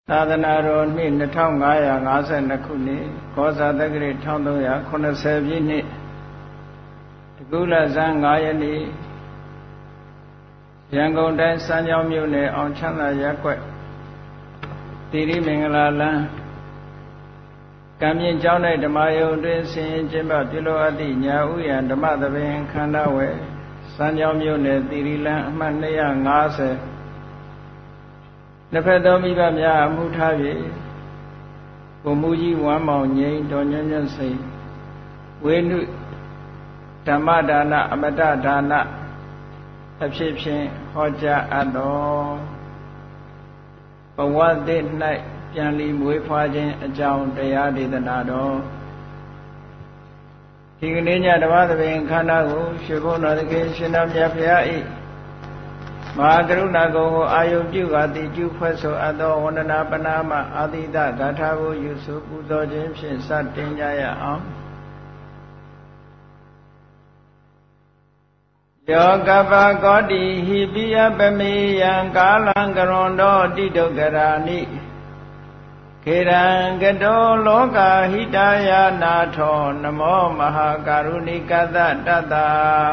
သာသနာတော်နှစ်2552ခုနှစ်ကောဇာတက္ကရာ1380ပြည့်နှစ်တကူလဇန်9ရက်နေ့ရန်ကုန်တိုင်းစမ်းချောင်းမြို့နယ်အောင်ချမ်းသာရပ်ကွက်သီရိမင်္ဂလာလမ်းကံမြင့်ကျောင်း၌ဓမ္မယုံတွင်ဆင်ရင်ကျင်းပပြုလုပ်အပ်သည့်ညာဥယျာဓမ္မသဘင်ခန္ဓာဝယ်စမ်းချောင်းမြို့နယ်သီရိလမ်းအမှတ်250နှစ်ဖက်သောမိဘများအမှုထား၍ကိုမူကြီးဝမ်းမောင်ငိမ့်တော်ညွန့်ညွန့်စိတ်ဝေနုဓမ္မဒါနအမတဒါနအဖြစ်ဖြင့်ဟောကြားအပ်တော်ဘဝသစ်၌ပြန်လီမွေးဖွားခြင်းအကြောင်းတရားဒေသနာတော်ဒီကနေ့ညဓမ္မသဘင်ခန္ဓာကိုရှင်ဘုန်းတော်သခင်ရှင်တော်မြတ်ဖရာ၏မဟာကရုဏာကုံကိုအာယုပြုအပ်သည့်ကျူဖွဲ့ဆိုအပ်သောဝန္ဒနာပနာမအာတိတဂါထာကိုယူဆပူဇော်ခြင်းဖြင့်စတင်ကြရအောင်ယောကပကောတိဟိပိယပမေယံကာလံကရွန်တော်တိတုကရာနိခေရံကတောလောကဟိတယာနာထောနမောမဟာကာရုဏိကတတတ္တ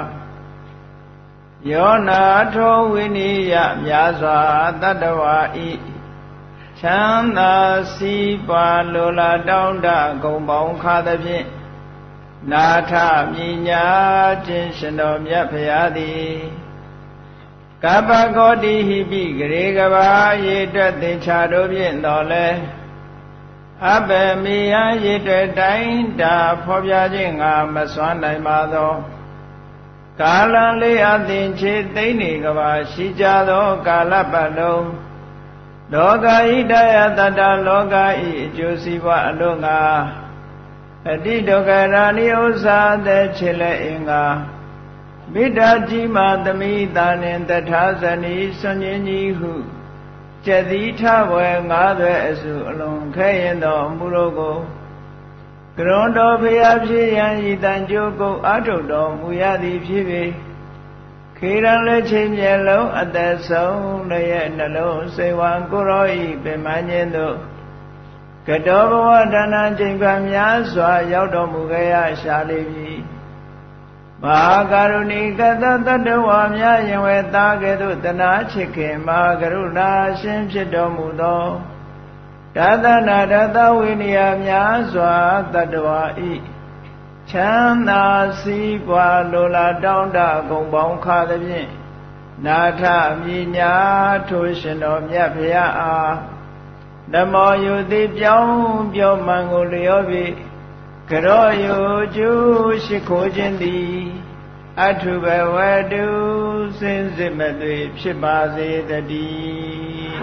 ယောနာထောဝိနိယမြာစွာတတ္တဝါဤချမ်းသာစီးပွားလိုလားတောင်းတဂုံပေါင်းခါသဖြင့်နာထမြညာခြင်းရှင်တော်မြတ်ဖရာသည်ကပ္ပကောတိဟိပိဂရေကဘာရေတွက်သင်္ချာတို့ဖြင့်တော်လဲအဘယ်မေယံရေတွက်တိုင်းတာဖော်ပြခြင်းငါမစွမ်းနိုင်ပါသောကာလံလေးအသင်္ချေသိမ့်နေကဘာရှိကြသောကာလပတ်လုံးလောကဣတယတတလောကဤအကျိုးစီးပွားအလို့ငါအတိဒုက္ခရာနိဥ္စာတဲ့ချေလက်အင်္ဂါမိဒ္ဓကြီးမာသမိတာနှင့်တထာဇနီစွန်ញကြီးဟုကျက်သီထဝယ်ငါးသွဲအစုအလုံးခဲရင်တော်မူလို့ကိုကရွန်တော်ဖရာဖြစ်ရန်ဤတန်ကြိုးကိုအာထုတ်တော်မူရသည်ဖြစ်၍ခေရန်လက်ချင်းမျက်လုံးအသက်ဆုံးလည်းရဲ့နှလုံးစိတ်ဝံကိုရောဤပင်မခြင်းတို့ကတောဘဝဒါနချိန်ပန်များစွာရောက်တော်မူခဲ့ရရှာလိမ့်မည်မဟာကရုဏီကတတတ္တဝါများယင်ဝဲသားကဲ့သို့တနာချစ်ခင်မဟာကရုဏာရှင်ဖြစ်တော်မူသောဒါသနာဒသဝိနည်းများစွာတတ္တဝါဤချမ်းသာစီးပွားလိုလားတောင်းတဂုံပေါင်းခါသဖြင့်နာထမြညာထိုရှင်တော်မြတ်ဖရာအားဓမ္မောယုတိပြောင်းပြောမှန်ကိုလျောပြီးကရောယုကျူရှိခိုးခြင်းသည်အထုဘဝတုစင်စစ်မသွေဖြစ်ပါစေတည်း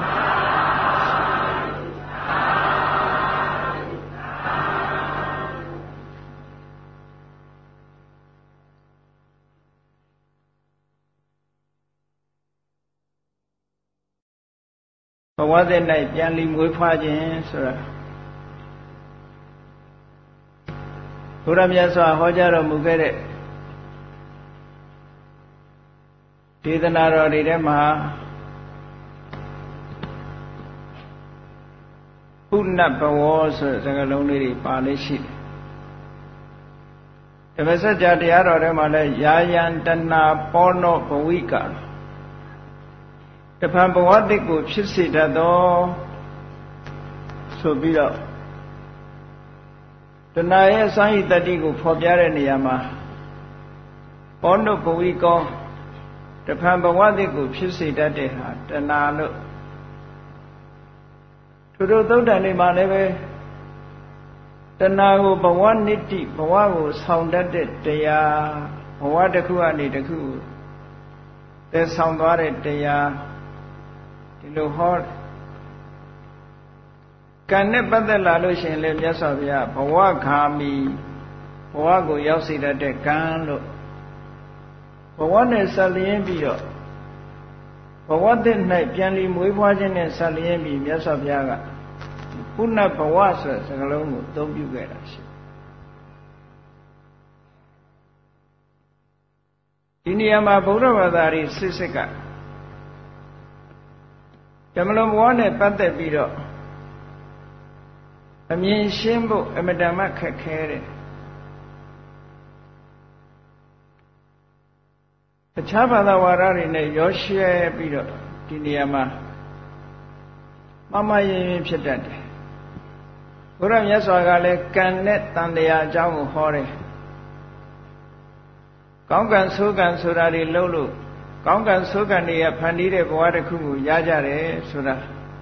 ဘဝသစ်၌ပြန်လီမွေးဖွားခြင်းဆိုတာဘုရားမြတ်စွာဟောကြားတော်မူခဲ့တဲ့ဒေသနာတော်တွေထဲမှာပုဏ္ဏဘဝဆိုတဲ့စကားလုံးလေးတွေပါလေးရှိတယ်ဓမ္မစကြာတရားတော်ထဲမှာလည်းယာယံတဏပောနောဘဝိကာတဖန်ဘဝသစ်ကိုဖြစ်စေတတ်သောဆိုပြီးတော့တဏှာရဲ့စာဟိတတိကိုဖော်ပြတဲ့နေရာမှာပောနုဘဝိကောတဖန်ဘဝသစ်ကိုဖြစ်စေတတ်တဲ့ဟာတဏှာလို့သူတို့သုဒ္ဓံတွေမှာလည်းပဲတဏှာကိုဘဝနိတ္တိဘဝကိုဆောင်တတ်တဲ့တရားဘဝတစ်ခုကနေတစ်ခုသယ်ဆောင်သွားတဲ့တရားဒီလိုဟောကံနဲ့ပတ်သက်လာလို့ရှိရင်လည်းမြတ်စွာဘုရားဘဝခါမီဘဝကိုရောက်စေတတ်တဲ့ကံလို့ဘဝနဲ့ဆက်လျင်းပြီးတော့ဘဝတည်း၌ပြန်လီမွေးဖွားခြင်းနဲ့ဆက်လျင်းပြီးမြတ်စွာဘုရားကပုဏ္ဏဘဝဆိုတဲ့စကားလုံးကိုအသုံးပြုခဲ့တာရှိဒီနေရာမှာဗုဒ္ဓဘာသာတွေစစ်ကဓမ္မလွန်ဘဝနဲ့ပတ်သက်ပြီးတော့အမြင်ရှင်းဖို့အမတန်မှခက်ခဲတယ်တခြားဘာသာဝါဒတွေနဲ့ရောရှဲပြီးတော့ဒီနေရာမှာမမရင်းရင်းဖြစ်တတ်တယ်ဘုရားမြတ်စွာကလည်းကံနဲ့တန်တရားအကြောင်းကိုဟောတယ်ကောင်းကံဆိုးကံဆိုတာတွေလုံးလို့ကောင်းကံဆိုးကံတွေကဖန်တီးတဲ့ဘဝတစ်ခုကိုရကြတယ်ဆိုတာ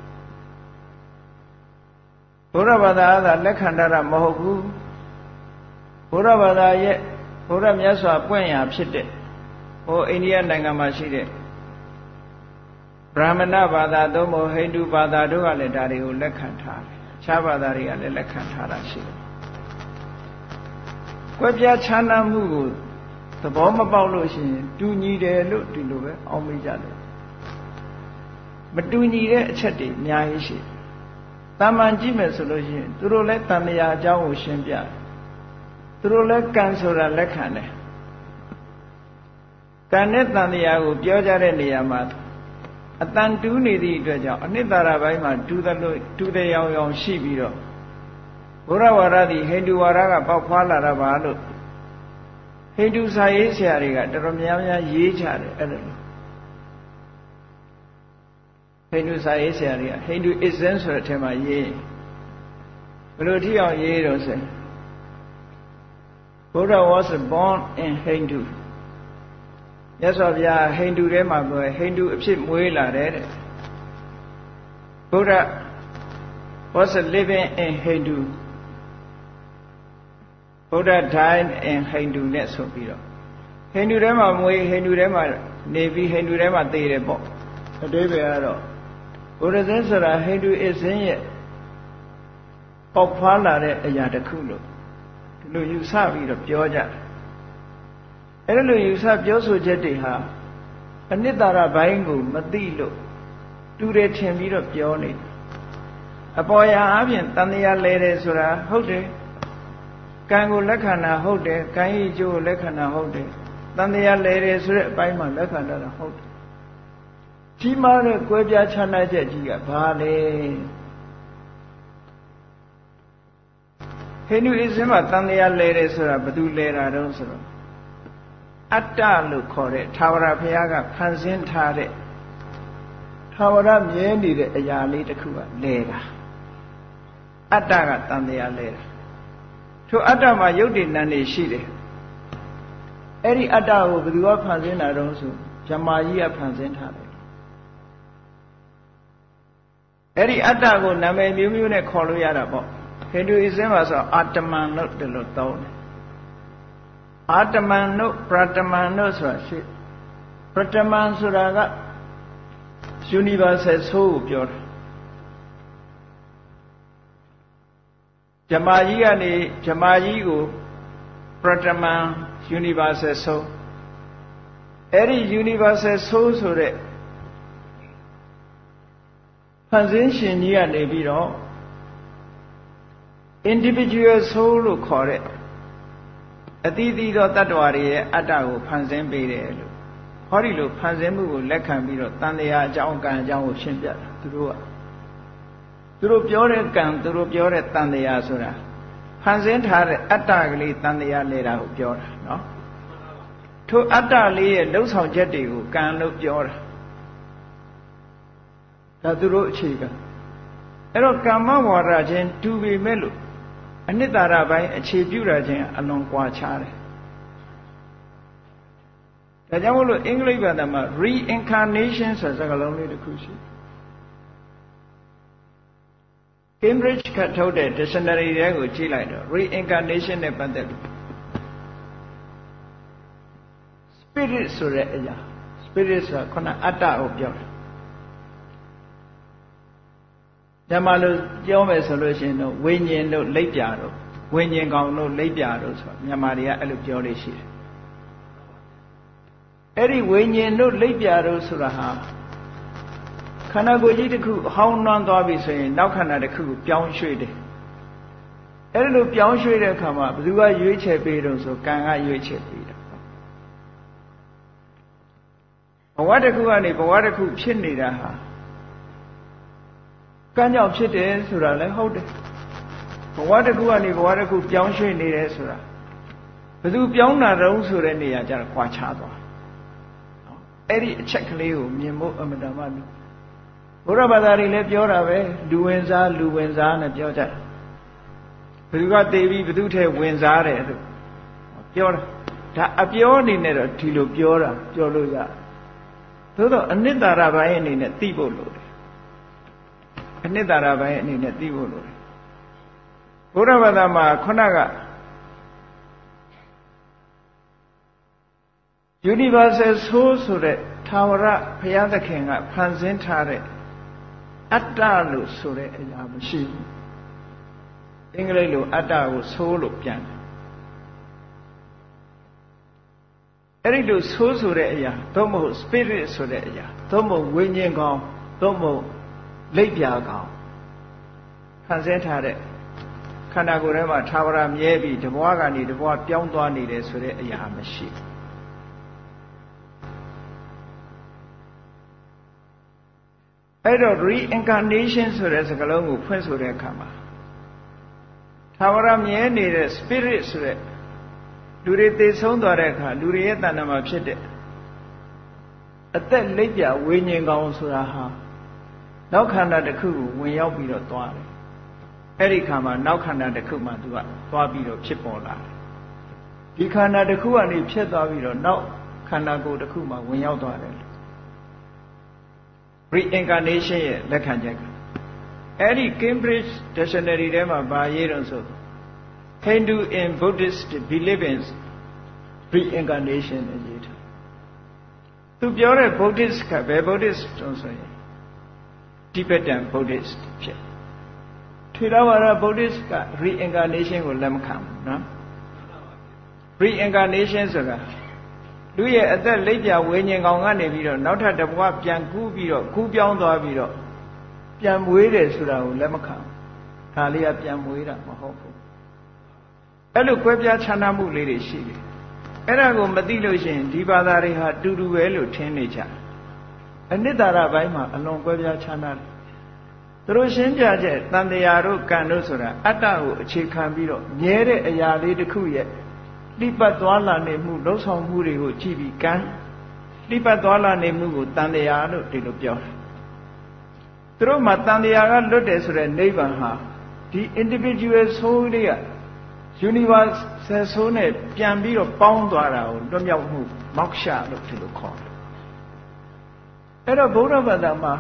ဘုရားဘာသာကလက်ခံတာမဟုတ်ဘူးဘုရားဘာသာရဲ့ဘုရားမြတ်စွာပွင့်ရာဖြစ်တဲ့ဟိုအိန္ဒိယနိုင်ငံမှာရှိတဲ့ဗြဟ္မဏဘာသာသို့မဟုတ်ဟိန္ဒူဘာသာတို့ကလည်းဒါတွေကိုလက်ခံထားတယ်အခြားဘာသာတွေကလည်းလက်ခံထားတာရှိတယ်ကွဲပြားခြားနားမှုကိုသဘောမပေါက်လို့ရှိရင်တူညီတယ်လို့ဒီလိုပဲအောက်မေ့ကြတယ်မတူညီတဲ့အချက်တွေအများကြီးရှိတယ်တာမန်ကြည့်မယ်ဆိုလို့ရှိရင်သူတို့လည်းတန်မြာအကြောင်းကိုရှင်းပြသူတို့လည်းကံဆိုတာလက်ခံတယ်ကံနဲ့တန်မြာကိုပြောကြတဲ့နေရာမှာအတန်တူးနေသည့်အတွက်ကြောင့်အနှစ်သာရပိုင်းမှာတူသလိုတူတဲ့ရောင်ရောင်ရှိပြီးတော့ဘုရားဝါဒသည်ဟိန္ဒူဝါဒကပေါက်ဖွာလာတာပါလို့ဟိန္ဒူစာရေးဆရာတွေကတော်တော်များများရေးကြတယ်အဲ့လိုဟိန္ဒူစာရေးဆရာတွေကဟိန္ဒူ ism ဆိုတဲ့အထက်မှာရေးဘယ်လိုထိအောင်ရေးတော့ဆိုBuddha was born in Hindu မြတ်စွာဘုရားဟိန္ဒူထဲမှာပဲဟိန္ဒူအဖြစ်မွေးလာတယ်တဲ့ Buddha was living in Hindu Buddha died in Hindu နဲ့ဆိုပြီးတော့ဟိန္ဒူထဲမှာမွေးဟိန္ဒူထဲမှာနေပြီးဟိန္ဒူထဲမှာသေတယ်ပေါ့အတိပ္ပယ်ကတော့ဘုရားသင်းဆိုတာဟိန္ဒူအစဉ်ရဲ့ပေါက်ဖွာလာတဲ့အရာတစ်ခုလို့ဒီလိုယူဆပြီးတော့ပြောကြတယ်အဲ့လိုယူဆပြောဆိုချက်တွေဟာအနှစ်သာရဘိုင်းကိုမသိလို့တူတယ်ထင်ပြီးတော့ပြောနေတယ်အပေါ်ရာအပြင်တန်တရားလဲတယ်ဆိုတာဟုတ်တယ်ကံကိုလက်ခံတာဟုတ်တယ်ကံဤကျိုးကိုလက်ခံတာဟုတ်တယ်တန်တရားလဲတယ်ဆိုတဲ့အပိုင်းမှာလက်ခံတာဟုတ်တယ်ကြီးမားတဲ့ကွဲပြားခြားနားချက်ကြီးကဘာလဲဟိန္ဒူအစ္စမှာတန်တရားလဲတယ်ဆိုတာဘယ်သူလဲတာတုံးဆိုတော့အတ္တလို့ခေါ်တဲ့ထာဝရဘုရားကဖန်ဆင်းထားတဲ့ထာဝရမြဲနေတဲ့အရာလေးတစ်ခုကလဲတာအတ္တကတန်တရားလဲတာထိုအတ္တမှာယုတ်တည်နံနေရှိတယ်အဲ့ဒီအတ္တကိုဘယ်သူကဖန်ဆင်းတာတုံးဆိုဇမာကြီးကဖန်ဆင်းထားတယ်အဲ့ဒီအတ္တကိုနာမည်မျိုးမျိုးနဲ့ခေါ်လို့ရတာပေါ့ဟိန္ဒူအစ္စမှာဆိုအာတမန်လို့ဒီလိုသုံးတယ်အာတမန်တို့ပရတမန်တို့ဆိုတာရှိပရတမန်ဆိုတာက universal soul ကိုပြောတာဇမာကြီးကနေဇမာကြီးကိုပရတမန် universal soul အဲ့ဒီ universal soul ဆိုတဲ့ဖန်ဆင်းရှင်ကြီးကနေပြီးတော့ individual soul လို့ခေါ်တဲ့အသီးသီးသောတ attva တွေရဲ့အတ္တကိုဖန်ဆင်းပေးတယ်လို့ဟောဒီလိုဖန်ဆင်းမှုကိုလက်ခံပြီးတော့တန်တရားအကြောင်းကံအကြောင်းကိုရှင်းပြတာသူတို့ပြောတဲ့ကံသူတို့ပြောတဲ့တန်တရားဆိုတာဖန်ဆင်းထားတဲ့အတ္တကလေးတန်တရားလဲတာကိုပြောတာနော်ထိုအတ္တလေးရဲ့လှုပ်ဆောင်ချက်တွေကိုကံလို့ပြောတာဒါသူတို့အခြေခံအဲ့တော့ကမ္မဝါဒချင်းတူပေမဲ့လို့အနှစ်သာရပိုင်းအခြေပြုတာချင်းအလွန်ကွာခြားတယ်ဒါကြောင့်မို့လို့အင်္ဂလိပ်ဘာသာမှာ reincarnation ဆိုတဲ့စကားလုံးလေးတစ်ခုရှိတယ် Cambridge ကထုတ်တဲ့ dictionary တွေကိုကြည့်လိုက်တော့ reincarnation နဲ့ပတ်သက်လို့ spirit ဆိုတဲ့အရာ spirit ဆိုတာခုနအတ္တကိုပြောတယ်ဓမ္မလို့ပြောမယ်ဆိုလို့ရှိရင်တော့ဝိညာဉ်တို့လိပ်ပြာတို့ဝိညာဉ်ကောင်တို့လိပ်ပြာတို့ဆိုမြန်မာတွေကအဲ့လိုပြောလို့ရှိတယ်အဲ့ဒီဝိညာဉ်တို့လိပ်ပြာတို့ဆိုတာဟာခန္ဓာကိုယ်ကြီးတစ်ခုအဟောင်းနှွမ်းသွားပြီဆိုရင်နောက်ခန္ဓာတစ်ခုကိုပြောင်းရွှေ့တယ်အဲ့လိုပြောင်းရွှေ့တဲ့အခါမှာဘယ်သူကရွေးချယ်ပေးတော့ဆိုကံကရွေးချယ်ပေးတာဘဝတစ်ခုကနေဘဝတစ်ခုဖြစ်နေတာဟာကံကြောင့်ဖြစ်တယ်ဆိုတာလည်းဟုတ်တယ်ဘဝတစ်ခုကနေဘဝတစ်ခုပြောင်းရွှေ့နေတယ်ဆိုတာဘယ်သူပြောင်းတာတုံးဆိုတဲ့နေရာကျတော့ကွာခြားသွားအဲ့ဒီအချက်ကလေးကိုမြင်ဖို့အမှန်တမ်းလို့ဘုရားဘာသာတွေလည်းပြောတာပဲလူဝင်စားနဲ့ပြောကြတယ်ဘယ်သူကသိပြီးဘယ်သူထဲဝင်စားတယ်လို့ပြောတာဒါအပြောအနေနဲ့တော့ဒီလိုပြောတာပြောလို့ရသို့တော့အနှစ်သာရပိုင်းအနေနဲ့သိဖို့လိုတယ်အနှစ်သာရပိုင်းအနေနဲ့သိဖို့လိုတယ်ဘုရားဘာသာမှာခုနက universal soul ဆိုတဲ့ထာဝရဘုရားသခင်ကဖန်ဆင်းထားတဲ့အတ္တလို့ဆိုတဲ့အရာမရှိဘူးအင်္ဂလိပ်လိုအတ္တကို soul လို့ပြန်တယ်အဲ့ဒီလို soul ဆိုတဲ့အရာသို့မဟုတ် spirit ဆိုတဲ့အရာသို့မဟုတ်ဝိညာဉ်ကောင်သို့မဟုတ်လိပ်ပြာကောင်ဖန်ဆင်းထားတဲ့ခန္ဓာကိုယ်ထဲမှာထာဝရမြဲပြီးတဘွားကနေတဘွားပြောင်းသွားနေတယ်ဆိုတဲ့အရာမရှိဘူးအဲ့တော့ reincarnation ဆိုတဲ့စကားလုံးကိုဖွင့်ဆိုတဲ့အခါမှာထာဝရမြဲနေတဲ့ spirit ဆိုတဲ့လူတွေသေဆုံးသွားတဲ့အခါလူတွေရဲ့တဏ္ဍာမှာဖြစ်တဲ့အသက်လိပ်ပြဝိညာဉ်ကောင်ဆိုတာဟာနောက်ခန္ဓာတစ်ခုကိုဝင်ရောက်ပြီးတော့သွားတယ်အဲ့ဒီခါမှာနောက်ခန္ဓာတစ်ခုမှသူကသွားပြီးတော့ဖြစ်ပေါ်လာတယ်ဒီခန္ဓာတစ်ခုကနေဖြစ်သွားပြီးတော့နောက်ခန္ဓာကိုယ်တစ်ခုမှဝင်ရောက်သွားတယ်reincarnation ရဲ့လက်ခံချက်ကအဲ့ဒီ Cambridge Dictionary ထဲမှာဗာရေးတော့ဆို Hindu and Buddhist believe in reincarnation အရေးထားသူပြောတဲ့ Buddhist ကဘယ် Buddhist တုံးဆိုရင် Tibetan Buddhist ဖြစ်ထေရဝါဒ Buddhist က reincarnation ကိုလက်မခံဘူးနော် reincarnation ဆိုတာလူရဲ့အသက်လိပ်ပြဝိညာဉ်ကောင်ကနေပြီးတော့နောက်ထပ်တစ်ဘဝပြန်ကူးပြီးတော့ကူးပြောင်းသွားပြီးတော့ပြန်မွေးတယ်ဆိုတာကိုလက်မခံဘူးဒါလေးကပြန်မွေးတာမဟုတ်ဘူးအဲ့လိုကွဲပြားခြားနားမှုလေးတွေရှိတယ်အဲ့ဒါကိုမသိလို့ရှိရင်ဒီဘာသာတွေဟာတူတူပဲလို့ထင်နေကြအနှစ်သာရပိုင်းမှာအလွန်ကွဲပြားခြားနားတယ်သူတို့ရှင်းပြချက်တန်တရားတို့ကံတို့ဆိုတာအတ္တကိုအခြေခံပြီးတော့မြဲတဲ့အရာလေးတစ်ခုရဲ့လိပတ်သွားလာနေမှုလှုပ်ဆောင်မှုတွေကိုကြည့်ပြီးကံလိပတ်သွားလာနေမှုကိုတန်တရားလို့ဒီလိုပြောတယ်သူတို့မှာတန်တရားကလွတ်တယ်ဆိုတဲ့နိဗ္ဗာန်ဟာဒီ individual soul တွေက universal soul နဲ့ပြန်ပြီးတော့ပေါင်းသွားတာကိုလွတ်မြောက်မှုမောက္ခလို့ဒီလိုခေါ်တယ်အဲ့တော့ဗုဒ္ဓဘာသာမှာ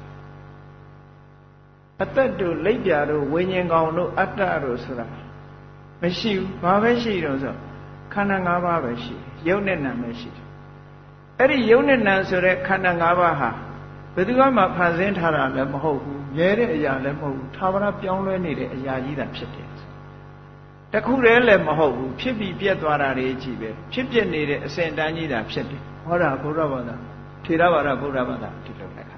အသက်တို့လိပ်ပြာတို့ဝိညာဉ်ကောင်တို့အတ္တတို့ဆိုတာမရှိဘူးဘာပဲရှိတော့ဆိုခန္ဓာ၅ပါးပဲရှိရုပ်နဲ့နာမ်ပဲရှိတယ်အဲ့ဒီရုပ်နဲ့နာမ်ဆိုတဲ့ခန္ဓာ၅ပါးဟာဘယ်သူမှဖန်ဆင်းထားတာလည်းမဟုတ်ဘူးမြဲတဲ့အရာလည်းမဟုတ်ဘူးထာဝရပြောင်းလဲနေတဲ့အရာကြီးသာဖြစ်တယ်တခုတည်းလည်းမဟုတ်ဘူးဖြစ်ပြီးပြတ်သွားတာတွေကြီးပဲဖြစ်ပြနေတဲ့အစဉ်တန်းကြီးသာဖြစ်တယ်ဟောတာဘုရားဘာသာထေရဝါဒဘုရားဘာသာဒီလိုလက်ခံ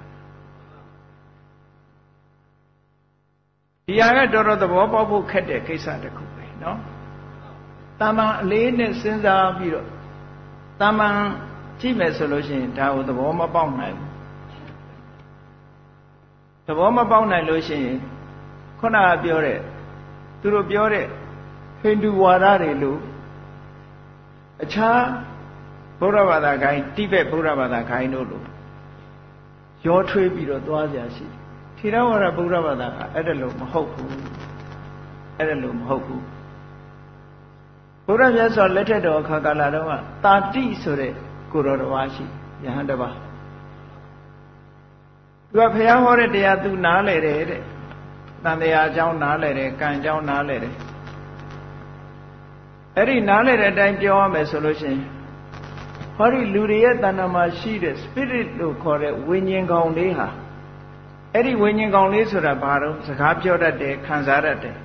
ဒီဟာကတော်တော်သဘောပေါက်ဖို့ခက်တဲ့ကိစ္စတစ်ခုပဲနော်တာမန်အလေးနဲ့စဉ်းစားပြီးတော့တာမန်ကြည့်မယ်ဆိုလို့ရှိရင်ဒါကိုသဘောမပေါက်နိုင်ဘူးသဘောမပေါက်နိုင်လို့ရှိရင်ခုနကပြောတဲ့သူတို့ပြောတဲ့ဟိန္ဒူဝါဒတွေလို့အခြားဗုဒ္ဓဘာသာခိုင်းတိဘက်ဗုဒ္ဓဘာသာခိုင်းတို့လို့ရောထွေးပြီးတော့သွားကြရှိတယ်ထေရဝါဒဗုဒ္ဓဘာသာကအဲ့ဒါလို့မဟုတ်ဘူးအဲ့ဒါလို့မဟုတ်ဘူးဘုရားမြတ်စွာလက်ထက်တော်အခါကာလတုန်းကတာတိဆိုတဲ့ကိုယ်တော်တစ်ပါးရှိယဟန်တစ်ပါးသူကဘုရားဟောတဲ့တရားသူနားလဲတယ်တဲ့တန်တရားအကြောင်းနားလဲတယ်ကံအကြောင်းနားလဲတယ်အဲ့ဒီနားလဲတဲ့အတိုင်းပြောရမယ်ဆိုလို့ရှိရင်ဟောဒီလူတွေရဲ့တဏ္ဍာမှာရှိတဲ့ spirit လို့ခေါ်တဲ့ဝိညာဉ်ကောင်လေးဟာအဲ့ဒီဝိညာဉ်ကောင်လေးဆိုတာဘာတော့စကားပြောတတ်တယ်ခံစားတတ်တယ်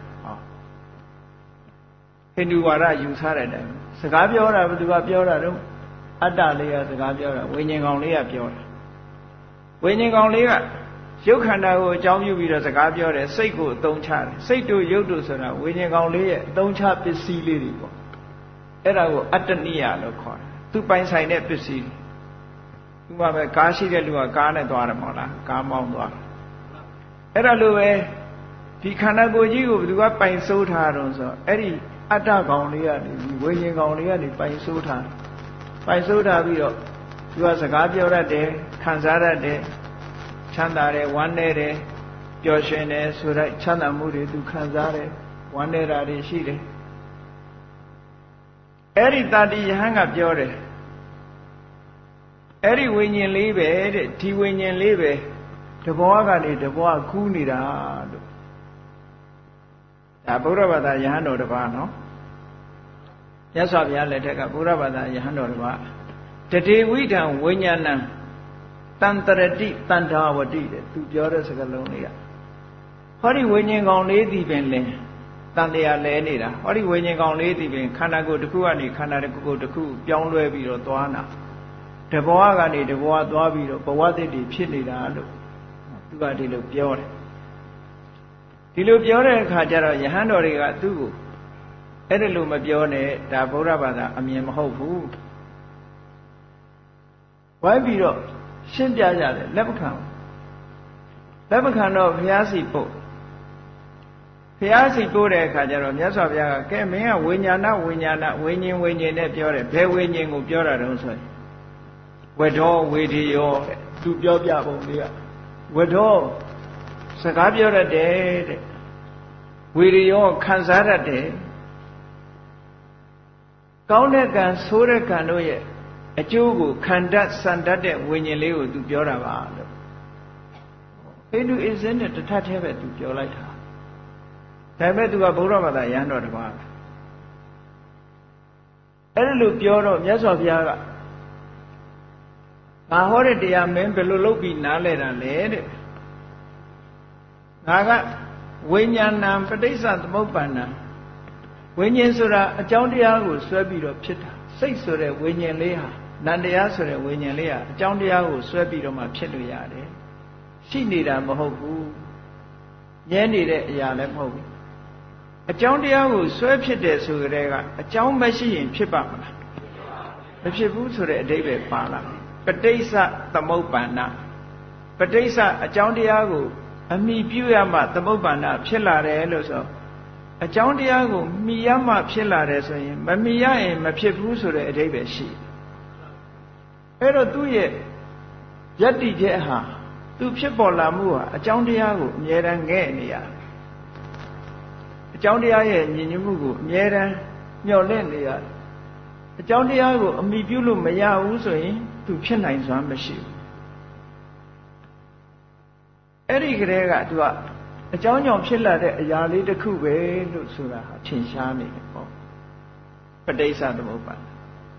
ဟိန္ဒူဝါဒယူဆတဲ့အတိုင်းစကားပြောတာဘယ်သူကပြောတာတော့အတ္တလေးကစကားပြောတာဝိညာဉ်ကောင်လေးကပြောတာဝိညာဉ်ကောင်လေးကရုပ်ခန္ဓာကိုအကြောင်းပြုပြီးတော့စကားပြောတယ်စိတ်ကိုအသုံးချတယ်စိတ်တို့ရုပ်တို့ဆိုတာဝိညာဉ်ကောင်လေးရဲ့အသုံးချပစ္စည်းလေးတွေပေါ့အဲ့ဒါကိုအတ္တနိယလို့ခေါ်တယ်သူပိုင်ဆိုင်တဲ့ပစ္စည်းသူကပဲကားရှိတဲ့လူကကားနဲ့သွားတယ်မဟုတ်လားကားမောင်းသွားတယ်အဲ့ဒါလိုပဲဒီခန္ဓာကိုယ်ကြီးကိုဘယ်သူကပိုင်ဆိုးထားတော့ဆိုအဲ့ဒီအတ္တကောင်လေးကနေဝိညာဉ်ကောင်လေးကနေပိုင်ဆိုးထားပြီးတော့သူကစကားပြောတတ်တယ်ခံစားတတ်တယ်ချမ်းသာတယ်ဝမ်းနည်းတယ်ပျော်ရွှင်တယ်ဆိုတဲ့ချမ်းသာမှုတွေသူခံစားတယ်ဝမ်းနည်းတာတွေရှိတယ်အဲ့ဒီတာတိယဟန်ကပြောတယ်အဲ့ဒီဝိညာဉ်လေးပဲတဲ့ဒီဝိညာဉ်လေးပဲတဘောကနေတဘောကူးနေတာလို့ဒါဗုဒ္ဓဘာသာယဟန်တော်တစ်ပါးနော်မြတ်စွာဘုရားလက်ထက်ကဗုဒ္ဓဘာသာယဟန်တော်တစ်ပါးတတေဝိဒံဝိညာဏံတန္တရတိတန္တာဝတိတဲ့သူပြောတဲ့စကားလုံးလေးကဟောဒီဝိညာဉ်ကောင်လေးဒီပင်လင်တန်တရားလဲနေတာဟောဒီဝိညာဉ်ကောင်လေးဒီပင်ခန္ဓာကိုယ်တစ်ခုကနေခန္ဓာတစ်ခုတစ်ခုပြောင်းလဲပြီးတော့သွားနာတဘောကနေတဘောသွားပြီးတော့ဘဝတည်တည်ဖြစ်နေတာလို့သူကဒီလိုပြောတယ်ဒီလိုပြောတဲ့အခါကျတော့ယဟန်တော်တွေကသူ့ကိုအဲ့ဒါလို့မပြောနဲ့ဒါဗုဒ္ဓဘာသာအမြင်မဟုတ်ဘူးဝိုင်းပြီးတော့ရှင်းပြကြတယ်လက်မခံတော့ဘုရားစီပို့တဲ့အခါကျတော့မြတ်စွာဘုရားကကဲမင်းကဝိညာဏဝိညာဉ်နဲ့ပြောတယ်ဘယ်ဝိညာဉ်ကိုပြောတာတုံးဆိုရင်ဝေဒောဝေဒီယောတဲ့သူပြောပြပုံလေးကဝေဒောစကားပြောတတ်တယ်တဲ့ဝေဒီယောခံစားတတ်တယ်ကောင်းတဲ့ကံဆိုးတဲ့ကံတို့ရဲ့အကျိုးကိုခံတတ်စံတတ်တဲ့ဝိညာဉ်လေးကိုသူပြောတာပါလို့အိန္ဒုအစ္စင်းနဲ့တထထဲပဲသူပြောလိုက်တာဒါပေမဲ့သူကဗုဒ္ဓဘာသာယဟန်တော်တစ်ပါးအဲ့ဒါလို့ပြောတော့မြတ်စွာဘုရားကငါဟောတဲ့တရားမင်းဘယ်လိုလုပ်ပြီးနားလဲတာလဲတဲ့ငါကဝိညာဏံပဋိစ္စသမုပ္ပန္နံဝိညာဉ်ဆိုတာအကြောင်းတရားကိုဆွဲပြီးတော့ဖြစ်တာစိတ်ဆိုတဲ့ဝိညာဉ်လေးဟာနန္တရားဆိုတဲ့ဝိညာဉ်လေးဟာအကြောင်းတရားကိုဆွဲပြီးတော့မှဖြစ်လို့ရတယ်ရှိနေတာမဟုတ်ဘူးမြဲနေတဲ့အရာလည်းမဟုတ်ဘူးအကြောင်းတရားကိုဆွဲဖြစ်တယ်ဆိုကြတဲ့ကအကြောင်းမရှိရင်ဖြစ်ပါမလားမဖြစ်ဘူးဆိုတဲ့အဓိပ္ပာယ်ပါလာပဋိစ္စသမုပ္ပန္နပဋိစ္စအကြောင်းတရားကိုအမိပြုရမှသမုပ္ပန္နဖြစ်လာတယ်လို့ဆိုအကြောင်းတရားကိုမှီရမှဖြစ်လာတယ်ဆိုရင်မမှီရရင်မဖြစ်ဘူးဆိုတဲ့အဓိပ္ပာယ်ရှိအဲ့တော့သူ့ရဲ့ယတ္တိချက်ဟာသူဖြစ်ပေါ်လာမှုဟာအကြောင်းတရားကိုအမြဲတမ်းငဲ့နေရတယ်အကြောင်းတရားရဲ့ညီညွတ်မှုကိုအမြဲတမ်းမျှော်လင့်နေရတယ်အကြောင်းတရားကိုအမိပြုလို့မရဘူးဆိုရင်သူဖြစ်နိုင်စွမ်းမရှိဘူးအဲ့ဒီကလေးကသူကအကြောင်းကြောင့်ဖြစ်လာတဲ့အရာလေးတစ်ခုပဲလို့ဆိုတာဟာထင်ရှားနေတယ်ပေါ့ပဋိစ္စသမုပ္ပါဒ်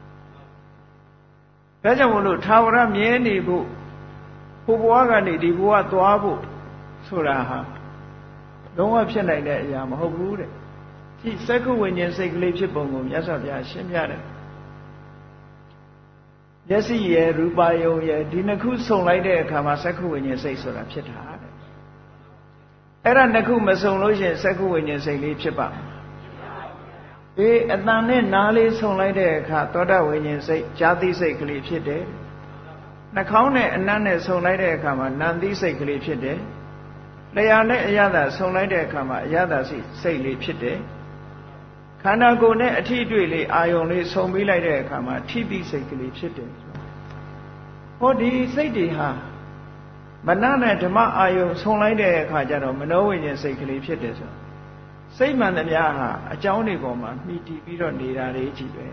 ဒါကြောင့်မို့လို့ထာဝရမြဲနေဖို့ဟိုဘဝကနေဒီဘဝသွားဖို့ဆိုတာဟာလုံးဝဖြစ်နိုင်တဲ့အရာမဟုတ်ဘူးတဲ့ဒီစက္ခုဝိညာဉ်စိတ်ကလေးဖြစ်ပုံကိုမြတ်စွာဘုရားရှင်းပြတယ်မျက်စိရဲ့ရူပါယုံရဲ့ဒီနှစ်ခုစုံလိုက်တဲ့အခါမှာစက္ခုဝိညာဉ်စိတ်ဆိုတာဖြစ်တာတဲ့အဲ့ဒါနှစ်ခုမစုံလို့ရှိရင်စက္ခုဝိညာဉ်စိတ်လေးဖြစ်ပါအေးအတန်နဲ့နားလေးစုံလိုက်တဲ့အခါသောတာဝိညာဉ်စိတ်ဇာတိစိတ်ကလေးဖြစ်တယ်နှာခေါင်းနဲ့အနံ့နဲ့စုံလိုက်တဲ့အခါမှာနံတိစိတ်ကလေးဖြစ်တယ်လျှာနဲ့အရသာစုံလိုက်တဲ့အခါမှာအရသာစိတ်လေးဖြစ်တယ်ခန္ဓာကိုယ်နဲ့အထီးတွေ့လေးအာယုံလေးစုံပြီးလိုက်တဲ့အခါမှာထိတိစိတ်ကလေးဖြစ်တယ်ဟောဒီစိတ်တွေဟာမနနဲ့ဓမ္မအာယုံဆုံလိုက်တဲ့အခါကျတော့မနောဝိညာဉ်စိတ်ကလေးဖြစ်တယ်ဆိုစိတ်မှန်သမျှဟာအကြောင်းတွေပေါ်မှာမှီတည်ပြီးတော့နေတာလေးကြီးပဲ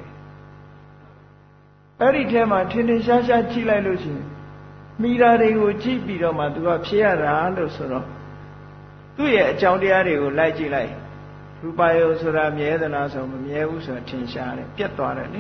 အဲ့ဒီထဲမှာထင်ထင်ရှားရှားကြည့်လိုက်လို့ရှိရင်မိဓာတွေကိုကြည့်ပြီးတော့မှသူကဖြစ်ရတာလို့ဆိုတော့သူ့ရဲ့အကြောင်းတရားတွေကိုလိုက်ကြည့်လိုက်ရူပယုံဆိုတာမြဲသလားဆိုမမြဲဘူးဆိုတာထင်ရှားတယ်ပြတ်သွားတယ်လေ